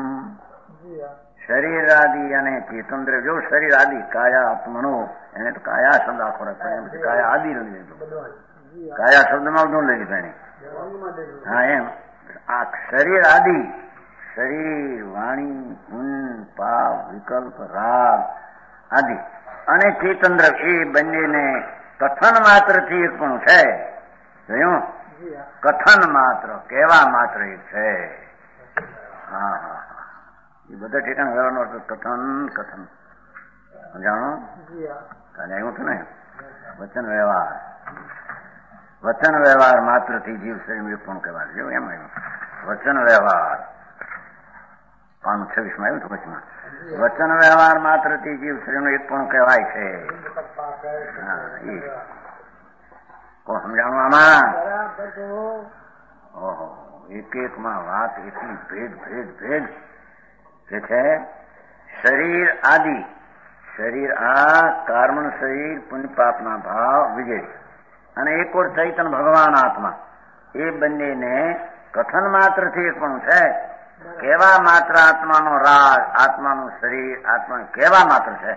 શરીર આદિ અને ચેતન જો શરીર આદિ કાયા આત્મનો એને તો કાયા શબ્દ આખો રાખે કાયા આદિ લઈ લીધો કાયા શબ્દમાં બધું લઈ લીધું એને હા એમ આ શરીર આદિ શરીર વાણી ગુણ પાપ વિકલ્પ રાગ આદિ અને ચેતન એ બંનેને કથન માત્ર થી એક પણ છે જોયું કથન માત્ર કહેવા માત્ર એક છે હા હા હા એ બધા ઠેકાણ કરવાનો કથન કથન જાણો કાલે આવ્યું હતું ને વચન વ્યવહાર વચન વ્યવહાર માત્ર થી જીવ શરીર એક પણ કહેવાય જેવું એમ આવ્યું વચન વ્યવહાર પાનું છવ્વીસ માં આવ્યું હતું વચમાં વચન વ્યવહાર માત્ર થી જીવ શરીર નું એક પણ કહેવાય છે હા એ કોણ સમજાણું આમાં? બરાબર. ઓહો, એક એક માં વાત એટલી ભેદ ભેદ ભેદ કે છે. શરીર આદિ શરીર આ કાર્મણ શરીર પુણ્ય પાપના ભાવ વિજય અને એક ઓર ચૈતન ભગવાન આત્મા એ બંનેને કથન માત્રથી પણ છે. કેવા માત્ર આત્માનો રાગ, આત્માનું શરીર, આત્મા કેવા માત્ર છે.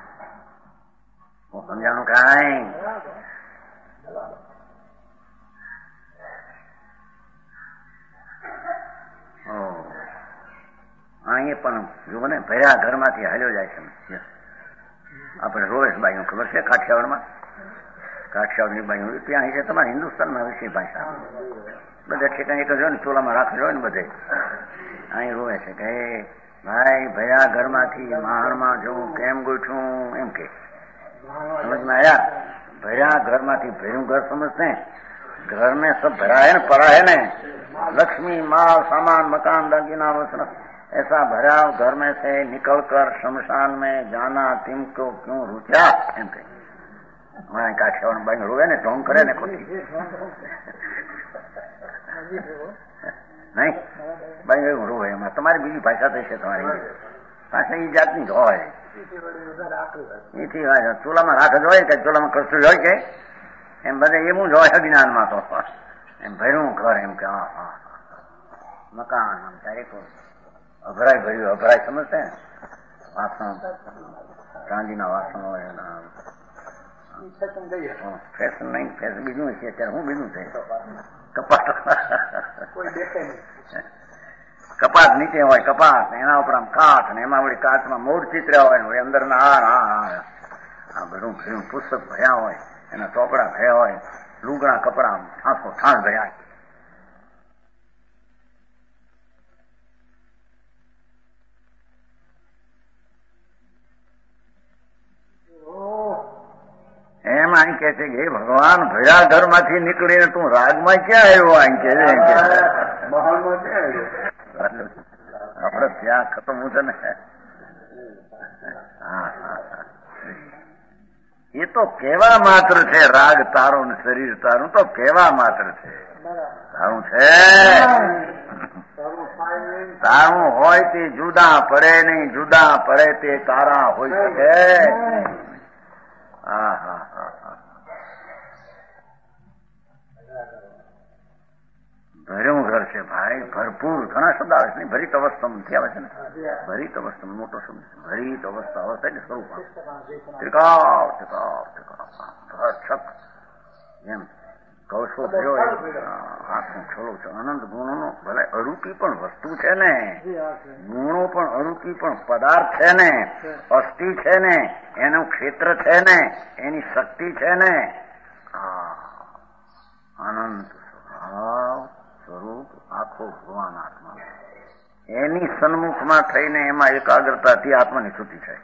હું સમજાણું કાંઈ? અહીં પણ જુઓ ને, ભર્યા ઘરમાંથી હાલ્યો જાય છે. આપણે રોવેશબાઈ ખબર છે કાઠિયાવાડમાં? કાઠિયાવાડની બાઈ ત્યાં છે તમારે હિન્દુસ્તાનમાં વિશે ભાષા બધા ઠેકાણે એક જ હોય ને, ચોલામાં રાખજો હોય ને બધે. અહીં રોવે છે કે ભાઈ ભયા ઘરમાંથી મહાણમાં જવું કેમ ગોઠવું એમ કે સમજમાં આવ્યા. ભર્યા ઘરમાંથી ભર્યું ઘર સમજते घर में सब भरा है ना, पड़ा है ना, लक्ष्मी माल सामान मकान दागिना वस्त्र ऐसा भरा घर में से निकल कर शमशान में जाना तुमको क्यों रुचा एम કે મારા કાઠિયાવાડ બાઈ રોવે ને ઢોંગ કરે ને ખોટી નહીં બાઈ એવું રોવે એમાં તમારી બીજી ભાષા થઈ છે. તમારી ભાષા એ જાતની જ હોય. એથી હોય ચૂલામાં રાખ જ હોય કે ચૂલામાં કશું હોય કે એમ બધે એવું જ હોય અજ્ઞાનમાં તો એમ ભર્યું ઘર એમ કે હા હા મકાન આમ તારીખ અભરાય ભર્યું અભરાય સમજશે ને વાસણ ચાંદીના વાસણ હોય એના ફેશન નહીં ફેશન બીજું છે અત્યારે હું બીજું છે કપાટ કપાટ નીચે હોય કપાટ એના ઉપર આમ કાચ ને એમાં વળી કાચમાં મોર ચિત્ર હોય વળી અંદર ના હાર હા આ બધું ભર્યું પુસ્તક ભર્યા હોય એના ચોપડા ભર્યા હોય લુગડા કપડા ઠાંસો ઠાંસ ભર્યા. એમ અહીં કે છે કે ભગવાન ભયા ઘર માંથી નીકળીને તું રાગમાં ક્યાં આવ્યો? અહીં કે આપડે ત્યાં ખતમ છે ને. એ તો કેવા માત્ર છે રાગ તારો ને શરીર તારું તો કેવા માત્ર છે. તારું છે તારું હોય તે જુદા પડે નહીં, જુદા પડે તે તારા હોય શકે. હા હા હા હા ભર્યું ઘર છે ભાઈ ભરપૂર. ઘણા શબ્દ આવે છે ને ભરિત અવસ્થા નથી આવે છે ને. ભરિત અવસ્થા મોટો શબ્દ ભરિત અવસ્થા અવસ્થા એટલે સ્વરૂપ ત્રિકાવ ત્રિકાવ ત્રિકાવ છક એમ કૌશો થયો હાથનું છોલો છે. અનંત ગુણોનો ભલે અરૂપી પણ વસ્તુ છે ને, ગુણો પણ અરૂપી પણ પદાર્થ છે ને, અસ્થિ છે ને, એનું ક્ષેત્ર છે ને, એની શક્તિ છે ને. અનંત સ્વભાવ સ્વરૂપ આખો ભગવાન આત્મા એની સન્મુખમાં થઈને એમાં એકાગ્રતાથી આત્માની સ્તુતિ છે.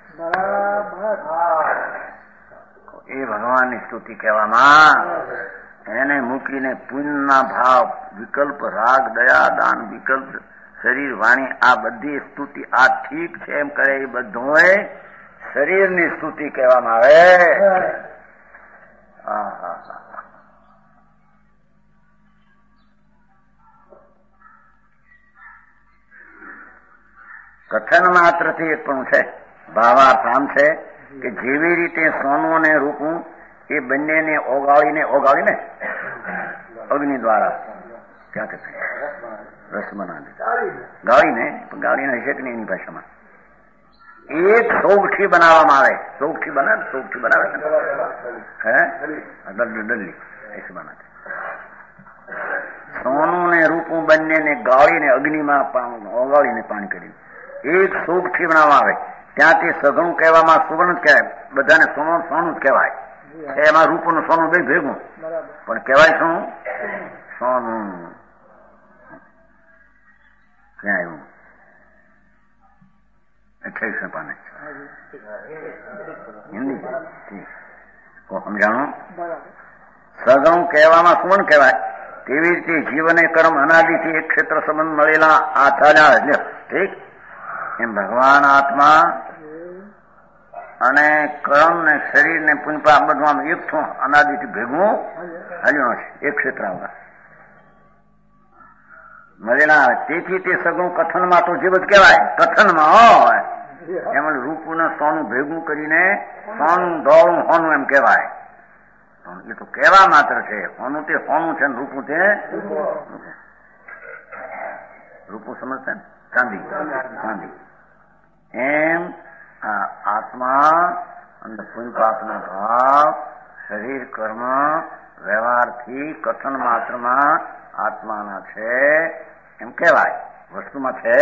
એ ભગવાનની સ્તુતિ કહેવામાં એને મૂકીને પુણ્યના ભાવ વિકલ્પ રાગ દયા દાન વિકલ્પ શરીર વાણી આ બધી સ્તુતિ આ ઠીક છે એમ કરે એ બધું શરીરની સ્તુતિ કહેવામાં આવે. હા હા હા કથન માત્રથી એક પણ છે. ભાવાર્થ આમ છે કે જેવી રીતે સોનું અને રૂપું એ બંનેને ઓગાળીને ઓગાળીને અગ્નિ દ્વારા ક્યાં કે રસમના ગાળીને ગાળીને હશે કે નહીં એની ભાષામાં એક સૌગઠી બનાવવામાં આવે. સૌગઠી બનાવે સૌગઠી બનાવે હે દલ્લી એસે બનાવે. સોનું ને રૂપું બંનેને ગાળીને અગ્નિમાં ઓગાળીને પાણી કરી એક સૌગઠી બનાવવામાં આવે. ત્યાંથી સઘળું કહેવામાં સુવર્ણ જ કહેવાય. બધાને સોનું સોનું જ કહેવાય. એમાં રૂપ નું સોનું બે ભેગું પણ કહેવાય શું? સોનું. ક્યાં આવ્યું? અઠ્યાવીસ ને પાને હિન્દી સમજાણું. સઘળું કહેવામાં સુવર્ણ કહેવાય. તેવી રીતે જીવને કર્મ અનાદિથી એક ક્ષેત્ર સંબંધ મળેલા આ ચાલ્યા ઠીક એમ ભગવાન આત્મા અને કર્મ ને શરીર ને પુણ્યપાપ બધું આમ એક થું અનાદિથી ભેગું હાલ્યું છે એક ક્ષેત્રમાં મળેલા આવે. તેથી તે સગુણ કથનમાં તો જીવ જ કહેવાય. કથનમાં હોય એમાં રૂપું ને સોનું ભેગું કરીને સોનું ધોળું હોનું એમ કહેવાય. એ તો કહેવા માત્ર છે. હોનું તે સોનું છે ને રૂપું તે રૂપું સમજશે ને ચાંદી ચાંદી એમ આ આત્મા અને પુણ્યપાપના ભાવ શરીર કર્મ વ્યવહારથી કથન માત્રમાં આત્માના છે એમ કહેવાય. વસ્તુમાં છે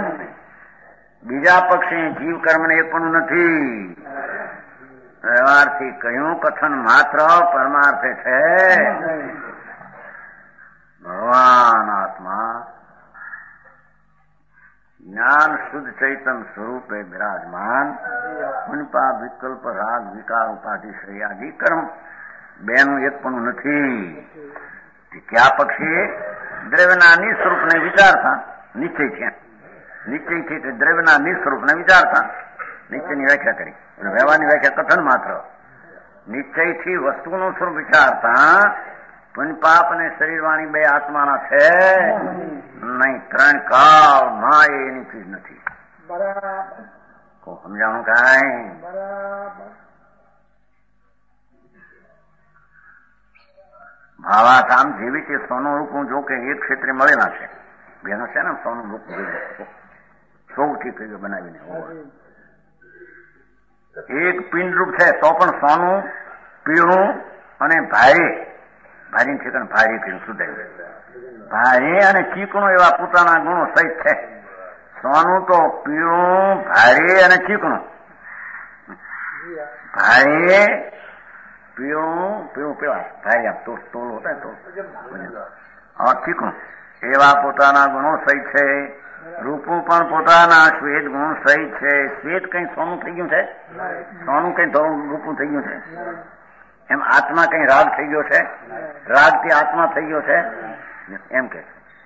બીજા પક્ષે જીવ કર્મને એક પણ નથી. વ્યવહારથી કહ્યું કથન માત્ર પરમાર્થે છે. ભગવાન આત્મા જ્ઞાન શુદ્ધ ચૈતન સ્વરૂપે બિરાજમાન. પુણ્યપાપ વિકલ્પ રાગ વિકાર ઉપાધિ શ્રેયાદિ કર્મ બેનું એક પણ નથી. ક્યાં પક્ષી દ્રવ્યના નિસ્વરૂપને વિચારતા નિશ્ચય છે. નિશ્ચયથી તે દ્રવ્યના નિસ્વરૂપને વિચારતા નિશ્ચયની વ્યાખ્યા કરી. વ્યવહારની વ્યાખ્યા કથન માત્ર. નિશ્ચયથી વસ્તુનું સ્વરૂપ વિચારતા પુણ્યપાપ અને શરીર વાણી બે આત્માના છે નહીં. ત્રણ કાળ ના એની ચીજ નથી. સમજાણું કાંઈ? ભાવાત આમ જેવી તે સોનું રૂપું જો કે એક ક્ષેત્રે મળેલા છે. બેનો છે ને સોનું રૂપ સૌથી કઈ બનાવીને એક પિંડ રૂપ છે તો પણ સોનું પીળું અને ભારે ભારી ઠેકાણ ભારી પીળું સુધાર્યું. ભારે અને ચીકણું એવા પોતાના ગુણો સહિત છે. સોનું તો પીળું ભારે અને ચીકણું. ભારે પીળું પીળું પીવા ભારે આમ તો તોલ હોતા તો ચીકણું એવા પોતાના ગુણો સહિત છે. રૂપું પણ પોતાના શ્વેત ગુણ સહિત છે. શ્વેત કઈ સોનું થઈ ગયું છે? સોનું કઈ રૂપું થઈ ગયું છે? એમ આત્મા કઈ રાગ થઈ ગયો છે? રાગ થી આત્મા થઈ ગયો છે એમ કે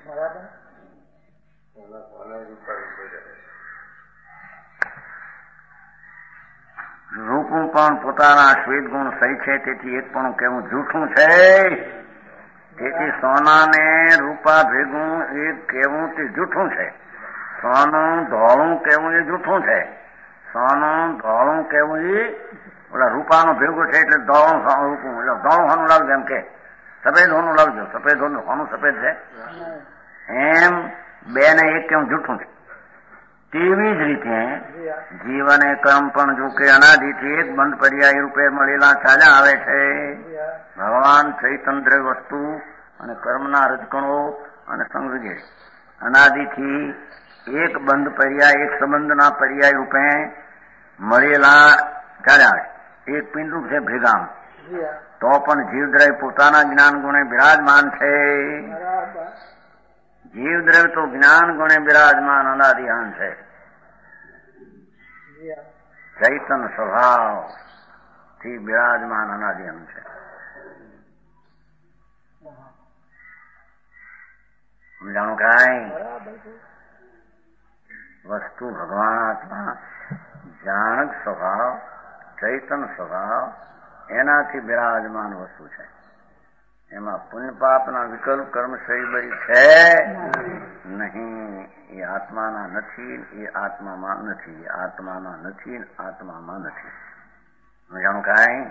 રૂપું પણ પોતાના શ્વેત ગુણ સહિત છે. તેથી એક પણ કેવું જૂઠું છે. તેથી સોનાને રૂપા ભેગું એક કેવું તે જૂઠું છે. સોનું ધોળું કેવું એ જૂઠું છે. સોનું ધોળું કેવું એ ઓલા રૂપાનું ભેગું છે એટલે ધોળું રૂપું એટલે ધોળું હોનું લાવજો એમ કે સફેદ હોનું લાવજો. સફેદ હોનું હોનું સફેદ છે એમ બે ને એક કેવું જૂઠું છે. તેવી જ રીતે જીવન એ કર્મ પણ જો કે અનાદિથી એક બંધ પર્યાય રૂપે મળેલા ચાલ્યા આવે છે. ભગવાન ચૈતન્ય વસ્તુ અને કર્મના રજકણો અને સંગ વગેરે અનાદિથી એક બંધ પર્યાય એક સંબંધના પર્યાય રૂપે મળેલા ચાલ્યા આવે. એક પિંડરૂપ છે ભેગામ તો પણ જીવદ્રવ્ય પોતાના જ્ઞાન ગુણે બિરાજમાન છે. જીવદ્રવ્ય તો જ્ઞાન ગુણે બિરાજમાન અનાદિહાન છે. ચૈતન સ્વભાવ થી બિરાજમાન અનાદિહાન છે. સમજાણું કાંઈ? વસ્તુ ભગવાન આત્મા જાણક સ્વભાવ ચૈતન સ્વભાવ એનાથી બિરાજમાન વસ્તુ છે. એમાં પુણ્ય પાપના વિકલ્પ કર્મ શરીબરી છે નહીં. એ આત્માના નથી. એ આત્મામાં નથી. આત્મામાં નથી. આત્મામાં નથી. સમજાણું કાંઈ?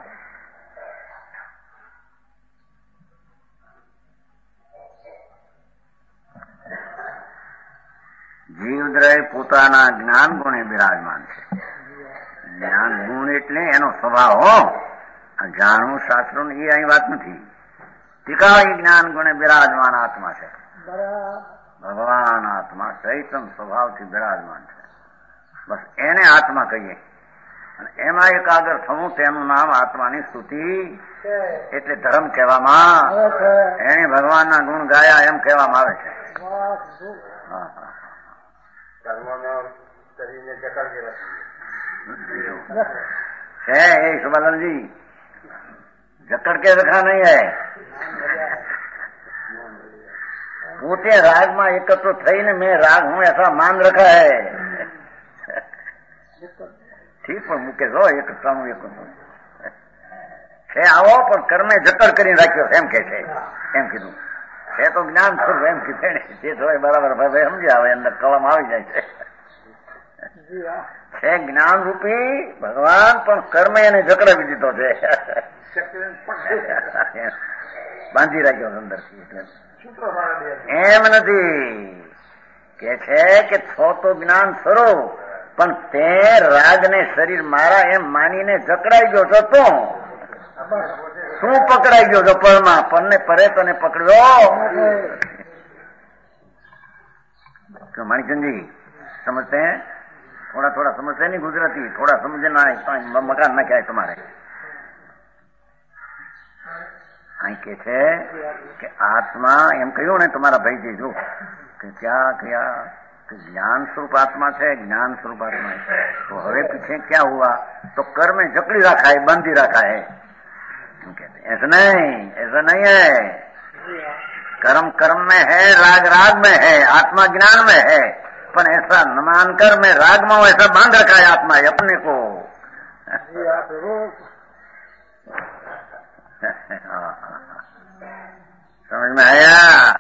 જીવદ્રય પોતાના જ્ઞાન ગુણે બિરાજમાન છે. જ્ઞાન ગુણ એટલે એનો સ્વભાવ હો. આ જાણવું શાસ્ત્રો એ અહીં વાત નથી. ટીકા એ જ્ઞાન ગુણે બિરાજમાન આત્મા છે. ભગવાન આત્મા ચૈતન સ્વભાવથી બિરાજમાન છે. બસ એને આત્મા કહીએ. અને એમાં એક આગળ થવું તેનું નામ આત્માની સ્તુતિ એટલે ધર્મ કહેવામાં. એને ભગવાનના ગુણ ગાયા એમ કહેવામાં આવે છે. હા હા है ये सुबालाल जी जकड़ के रखा नहीं है. पोते राग में एकत्र थई ने मैं राग हूं ऐसा मान रखा है. ઠીક પણ મૂકે જો એક ત્રણ એક છે આવો પણ કર્મે જકડ કરીને રાખ્યો એમ કે છે એમ કીધું છે તો જ્ઞાન સ્વરૂપ એમ કીધું જે જોય બરાબર ભાઈ સમજી આવે અંદર કલમ આવી જાય છે છે જ્ઞાન રૂપી ભગવાન પણ કર્મે એને જકડાવી દીધો છે બાંધી રાખ્યો અંદરથી એટલે એમ નથી કે છે કે છો તો જ્ઞાન સ્વરૂપ પણ તે રાગને શરીર મારા એમ માનીને જકડાઈ ગયો છો તો શું પકડાઈ ગયો છો પરમાં પરને પરે તને પકડ્યો माणिकचंद जी समझते हैं थोड़ा थोड़ा समझते नहीं गुजराती थोड़ा समझना है मकान ना क्या है तुम्हारे અહીં કે છે કે આત્મા એમ કહ્યું ને તમારા ભાઈજી જો કે क्या क्या ज्ञान स्वरूप आत्मा है ज्ञान स्वरूप आत्मा है तो हवे पीछे क्या हुआ तो कर्म में जकड़ी रखा है बंदी रखा है कहते ऐसा नहीं ऐसा नहीं है कर्म कर्म में है राग राग में है आत्मा ज्ञान में है पर ऐसा न मानकर मैं राग में हूं ऐसा बांध रखा है आत्मा है अपने को समझ में आया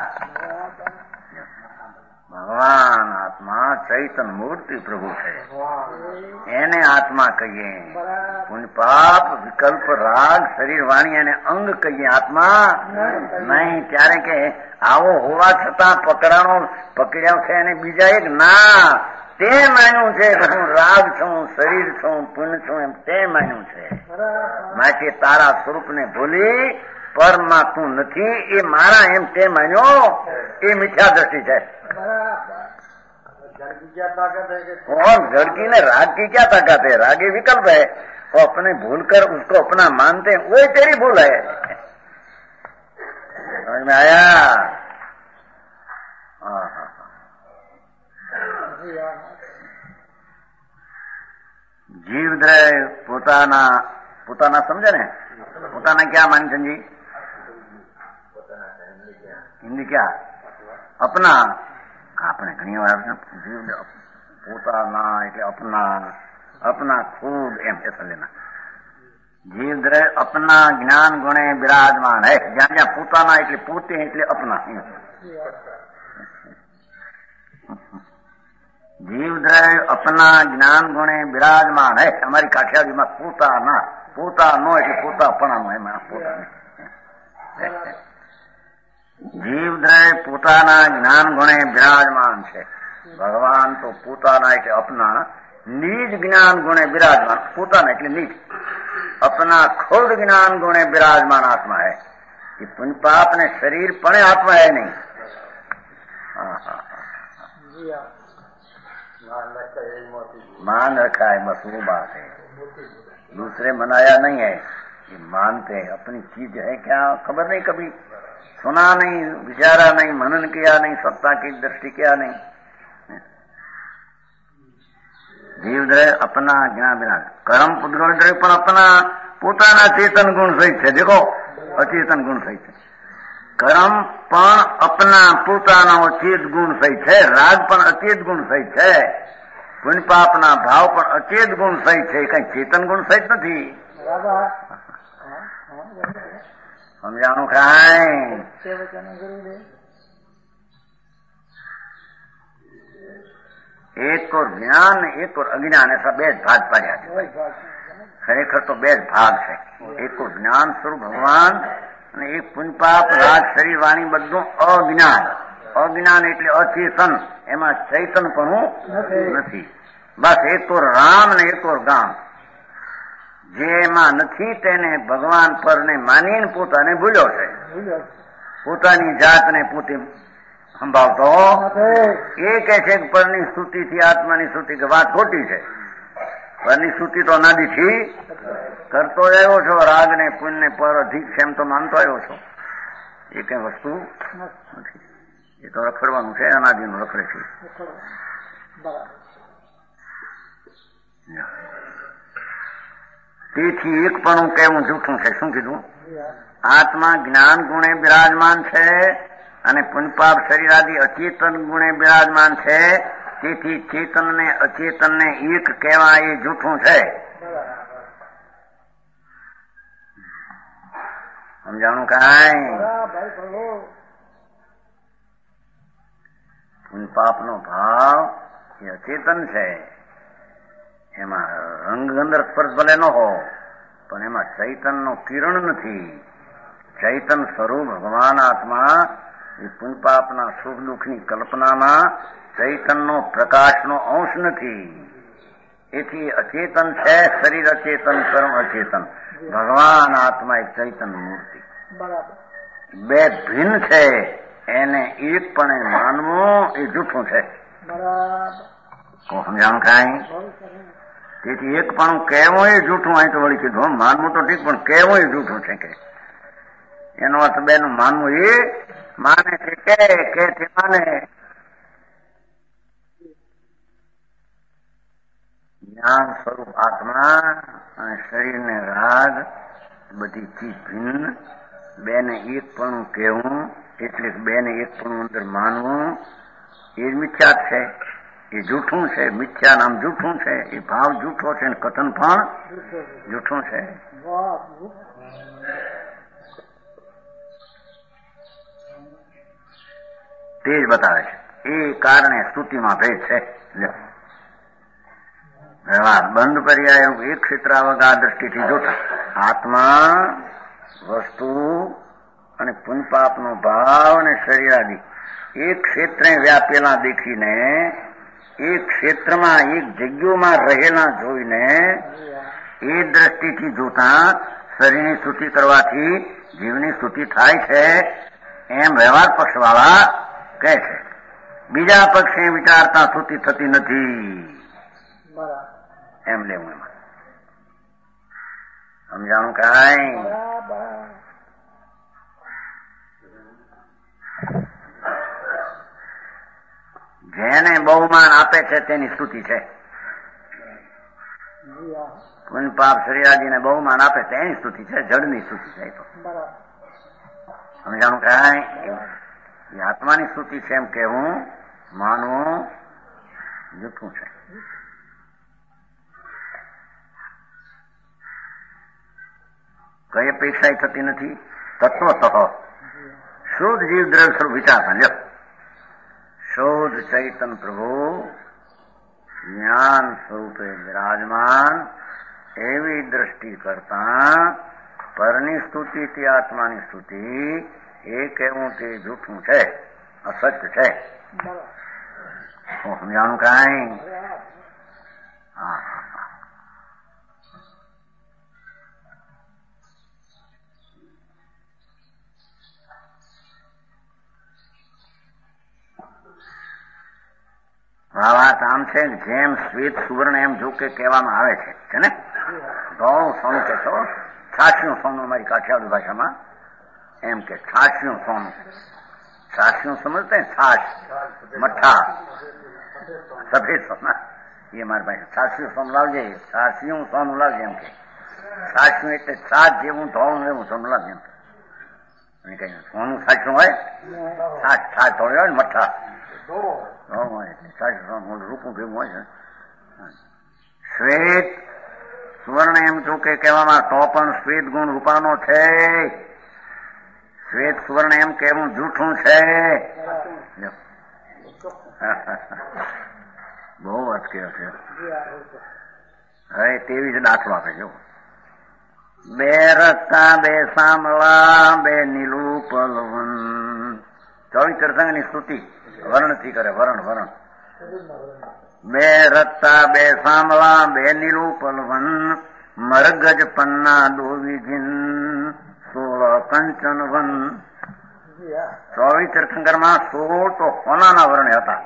भगवान आत्मा चैतन्य मूर्ति प्रभु है एने आत्मा कहिए पुण्य पाप विकल्प राग शरीर वाणी एने अंग कहिए आत्मा नहीं त्यारे के आवो होवा छता पकड़ाणो पकड़्या छे एने बीजा एक ना ते मान्યું છે કે હું રાગ છું શરીર છું પુણ્ય છું એમ તે માન્યું છે માટે તારા સ્વરૂપને ભૂલી પરમાં તું નથી એ મારા એમ તે માન્યો એ મિથ્યા દ્રષ્ટિ છે और झड़की ने राग की क्या ताकत है राग ही विकल्प है वो अपने भूल कर उसको अपना मानते हैं वही तेरी भूल है समझ में आया जीवद्रय પોતાના પોતાના સમજે ને પોતાના क्या मानचंद जी हिंदी क्या अपना આપણે ઘણી વાર જીવ પોતાના એટલે अपना अपना खुद એમ ऐसा लेना जीव द्रय अपना ज्ञान गुणे विराजमान है જ્યાં જ્યાં પોતાના એટલે પોતે એટલે अपना जीव द्रय अपना ज्ञान गुणे विराजमान है हमारी काठियावाड़ी में પોતાના પોતાનો એટલે પોતાપણાનો એમાં પોતા જીવદ્રય પોતાના જ્ઞાન ગુણે બિરાજમાન છે ભગવાન તો પોતાના એટલે अपना निज ज्ञान गुणे विराजमान પોતાના એટલે निज अपना खुद ज्ञान गुणे विराजमान आत्मा है कि पुण्य पाप ने शरीर पणे आत्मा है नहीं हाँ हाँ मान रखा है बस वो बात है दूसरे मनाया नहीं है ये मानते हैं अपनी चीज है क्या खबर नहीं कभी सुना नहीं विचारा नहीं मनन किया नहीं सत्ता की दृष्टि किया नहीं जीवद्रय अपना ज्ञान बिना कर्म पुद्गल द्रय पण अपना પોતાના ચેતન ગુણ સહિત છે देखो અચેતન ગુણ સહિત છે કર્મ પણ अपना પોતાનો અચેત ગુણ સહિત છે રાગ પણ અચેત ગુણ સહિત છે પુણ્ય પાપના ભાવ પણ અચેત ગુણ સહિત છે કઈ ચેતન ગુણ સહિત નથી સમજાણું ખાય એક और જ્ઞાન એક और અજ્ઞાન ऐसा બે જ ભાગ પાડ્યા છે ખરેખર તો બે જ ભાગ છે એક और જ્ઞાન સ્વરૂપ ભગવાન અને એક પુણ્ય પાપ રાગ શરીર વાણી બધું અજ્ઞાન અજ્ઞાન એટલે અચેતન એમાં ચૈતન પણ નથી બસ એક તો રામ ને એક और ગામ જેમાં નથી તેને ભગવાન પરને માનીને પોતાને ભૂલ્યો છે પોતાની જાતને પોતે સંભાળતો એ કહે છે કે પરની સ્તુતિથી આત્માની સ્તુતિ કે વાત ખોટી છે પરની સ્તુતિ તો અનાદિથી કરતો આવ્યો છો રાગને પુણ્યને પર અધિક છે એમ તો માનતો આવ્યો છો એ કઈ વસ્તુ નથી એ તો રખડવાનું છે અનાદિનું રખડે છે તેથી એકપણું કહેવું જૂઠું છે શું કીધું આત્મા જ્ઞાન ગુણે બિરાજમાન છે અને પુણ્યપાપ શરીર આદિ અચેતન ગુણે બિરાજમાન છે તેથી ચેતન ને અચેતન ને એક કહેવા એ જૂઠું છે. સમજાણું કાંઈ? પાપ નો ભાવ એ અચેતન છે. એમાં રંગગંદર સ્પર્શ ભલે ન હો, પણ એમાં ચૈતન નો કિરણ નથી. ચૈતન સ્વરૂપ ભગવાન આત્મા એ પુણ્યપાપના સુખ દુઃખની કલ્પનામાં ચૈતનનો પ્રકાશનો અંશ નથી. એથી અચેતન છે. શરીર અચેતન, કર્મ અચેતન. ભગવાન આત્મા એક ચૈતન મૂર્તિ. બે ભિન્ન છે. એને એકપણે માનવું એ જૂઠું છે. સમજાણું કાંઈ? તેથી એકપણું કહેવું એ જૂઠું. અહીં તો વળી કીધું માનવું તો ઠીક, પણ કહેવું એ જૂઠું છે. કે એનો અર્થ બેનું માનવું એ માને છે કે છે માને જ્ઞાન સ્વરૂપ આત્મા અને શરીરને રાગ બધી ચીજ ભિન્ન. બેને એકપણું કહેવું એટલે બેને એકપણું અંદર માનવું એ જ મિથ્યા છે. એ જૂઠું છે. મિથ્યા નામ જૂઠું છે. એ ભાવ જૂઠો છે અને કથન પણ જૂઠું છે. તે જ બતાવે છે. એ કારણે સ્તુતિમાં ભેદ છે. વ્યવહાર બંધ પર્યાય એક ક્ષેત્રાવગા દ્રષ્ટિથી જોતા આત્મા વસ્તુ અને પુણ્યપાપનો ભાવ અને શરીરાદિ એક ક્ષેત્રે વ્યાપેલા દેખીને એક ક્ષેત્રમાં એક જગ્યામાં રહેલા જોઈને એ દ્રષ્ટિથી જોતા શરીરની સ્તુતિ કરવાથી જીવની સ્તુતિ થાય છે એમ વ્યવહાર પક્ષવાળા કહે છે. બીજા પક્ષે વિચારતા સ્તુતિ થતી નથી એમ લેવું. એમાં સમજાણું કાંઈ? જેને બહુમાન આપે છે તેની સ્તુતિ છે. પુણ્ય પાપ શરીરાદીને બહુમાન આપે છે એની સ્તુતિ છે. જડની સ્તુતિ છે. તો સમજાણું કાંઈ? એ આત્માની સ્તુતિ છે એમ કેવું માનવું જૂઠું છે. કઈ અપેક્ષા થતી નથી. તત્વતઃ શુદ્ધ જીવ દ્રવ્ય સ્વરૂપ વિચાર સમજો. શુદ્ધ ચૈતન પ્રભુ જ્ઞાન સ્વરૂપે વિરાજમાન એવી દ્રષ્ટિ કરતા પરની સ્તુતિ તે આત્માની સ્તુતિ એ કહેવું તે જૂઠું છે, અસત્ય છે. સમજાણું કાંઈ? હા હા હા. આ વાત આમ છે જેમ શ્વેત સુવર્ણ એમ જો કે કહેવામાં આવે છે છે ને. ઘઉં સોનું કે છો, છાસ્યું સોનું અમારી કાઠિયાવાડી ભાષામાં એમ કે છાસ્યું સોનું. છાસ્યું સમજતે છાશ મઠ્ઠા સફેદ સોના એ મારી પાસે છાસ્યું સોનું લાવજે, છાસ્યું સોનું લાવજે એમ કે. છાસ્યું એટલે છાશ જેવું ધોળું એવું સોનું લાવજે એમ કે. સોનું છાસ્યું હોય, છાશ છાશ ધોળી હોય ને મઠ્ઠા રૂપું ભેગું હોય છે. શ્વેત સુવર્ણ એમ જો કે કહેવામાં તો પણ શ્વેત ગુણ રૂપાનો છે. શ્વેત સુવર્ણ એમ કહેવું જૂઠું છે. બહુ અટકેલો છે. હવે તેવી જ દાખલો આપે જો. બે રસ્તા બે સાંભળા બે નીલું પલવન. ચોવીસ તીર્થંકરની સ્તુતિ વર્ણથી કરે. વરણ વરણ બે રત્તા બે સાંભળા બે નીલું પલવન મરગજ પન્ના દોવી જીન સોળ કંચન વન. ચોવીસ તીર્થંકરમાં સોળ તો હોનાના વર્ણે હતા.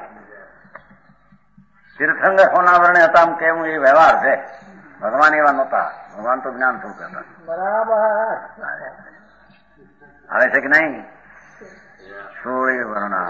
તીર્થંકર હોના વર્ણે હતા એમ કેવું એ વ્યવહાર છે. ભગવાન એવા નહોતા. ભગવાન તો જ્ઞાન સ્વરૂપ હતા. બરાબર આવે છે કે નહીં? સોળ વર્ણા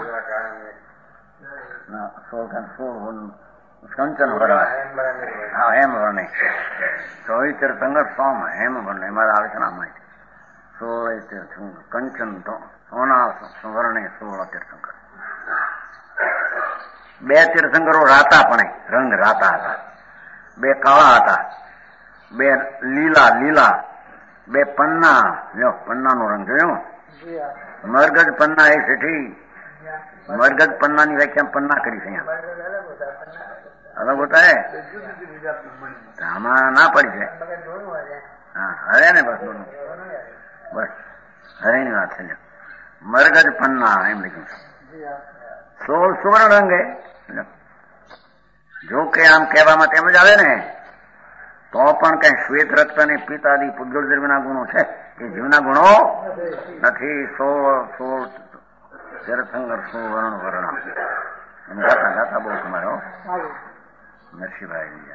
સોળ કંચન વર્ણ. હા હેમ વર્ણે. ચોવીસ તીર્થંકર સોમ હેમ વર્ણ એમાં આવે છે ને આમાં સોળ તીર્થંકર કંચન સોના વર્ણે સોળ તીર્થંકર. બે તીર્થંકરો રાતા પણ રંગ રાતા હતા, બે કાળા હતા, બે લીલા લીલા, બે પન્ના, લ્યો પન્નાનો રંગ જોયો, મરગજ પન્ના એ શેઠી, મરગજ પન્નાની વ્યાખ્યા પન્ના કરી છે અહીંયા, અલગ હોતા હે, આમાં ના પડી છે. હા હરે ને બસ બોલો બસ હરે ની વાત છે. મરગજ પન્ના એમ લખ્યું છે. સોળ સુવર્ણ રંગ હે. જો કે આમ કહેવામાં તેમ જ આવે ને, તો પણ કઈ શ્વેત રક્ત અને પિત્તાદી પૂતગલ દ્રવ્યના ગુણો છે, એ જીવના ગુણો નથી. સોળ સોળ તીર્થંકર સુવર્ણ વર્ણ એમ ગાતા ગાતા બહુ તમારો નરસિંહભાઈ.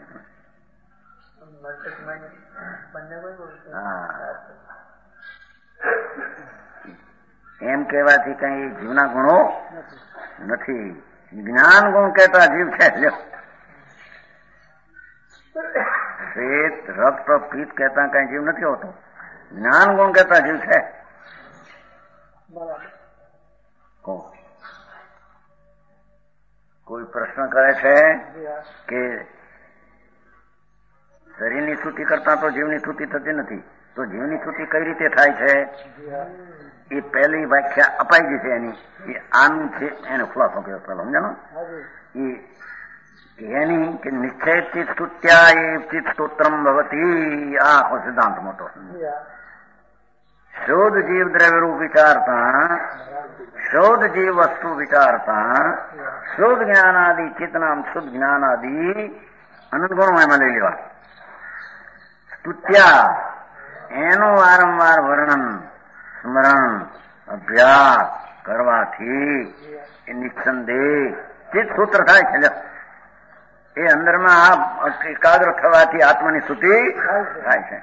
હા એમ કહેવાથી કઈ જીવના ગુણો નથી. જ્ઞાન ગુણ કહેતા જીવ છે. શ્વેત રક્ત પિત્ત કહેતા કઈ જીવ નથી હોતો, જ્ઞાન ગુણ કહેતા જીવ છે. કોઈ પ્રશ્ન કરે છે કે શરીરની છૂટી કરતા તો જીવની છૂટી થતી નથી, તો જીવની છૂટી કઈ રીતે થાય છે એ પહેલી વ્યાખ્યા અપાઈ ગઈ છે એની. એ આનું છે એનો ખુલાસો કર્યો સમજાનો એ એની કે નિશ્ચય ચિત સ્તુત્યા એ ચિત સ્તોત્રમ ભવતી. આ આખો સિદ્ધાંત મોટો. શોધ જીવ દ્રવ્ય રૂપ વિચારતા, શોધ જીવ વસ્તુ વિચારતા, શુદ્ધ જ્ઞાનાદિ ચિતનામ શુદ્ધ જ્ઞાનાદિ અનંત ગુણો એમાં લઈ લેવા. સ્તુત્યા એનું વારંવાર વર્ણન સ્મરણ અભ્યાસ કરવાથી એ નિસંદેહ ચિત્ત સૂત્ર થાય છે. એ અંદરમાં એકાગ્ર થવાથી આત્માની સ્તુતિ થાય છે.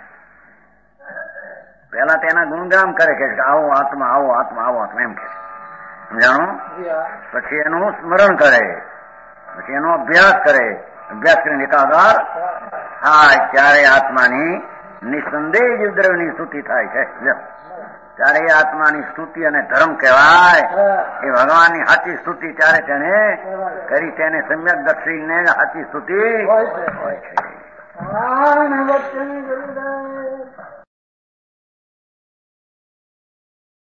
પેલા તેના ગુણગામ કરે કે આવો આત્મા આવો આત્મા આવો આત્મા એમ કે સમજાણું. પછી એનું સ્મરણ કરે, પછી એનો અભ્યાસ કરે, અભ્યાસ કરીને એકાગ્ર થાય ત્યારે આત્માની નિસંદેહ જીવદ્રવ્યની સ્તુતિ થાય છે. ત્યારે એ આત્માની સ્તુતિ અને ધર્મ કહેવાય. એ ભગવાનની સાચી સ્તુતિ ત્યારે તેને કરી, તેને સમ્યક દક્ષિણને સાચી સ્તુતિ હોય છે.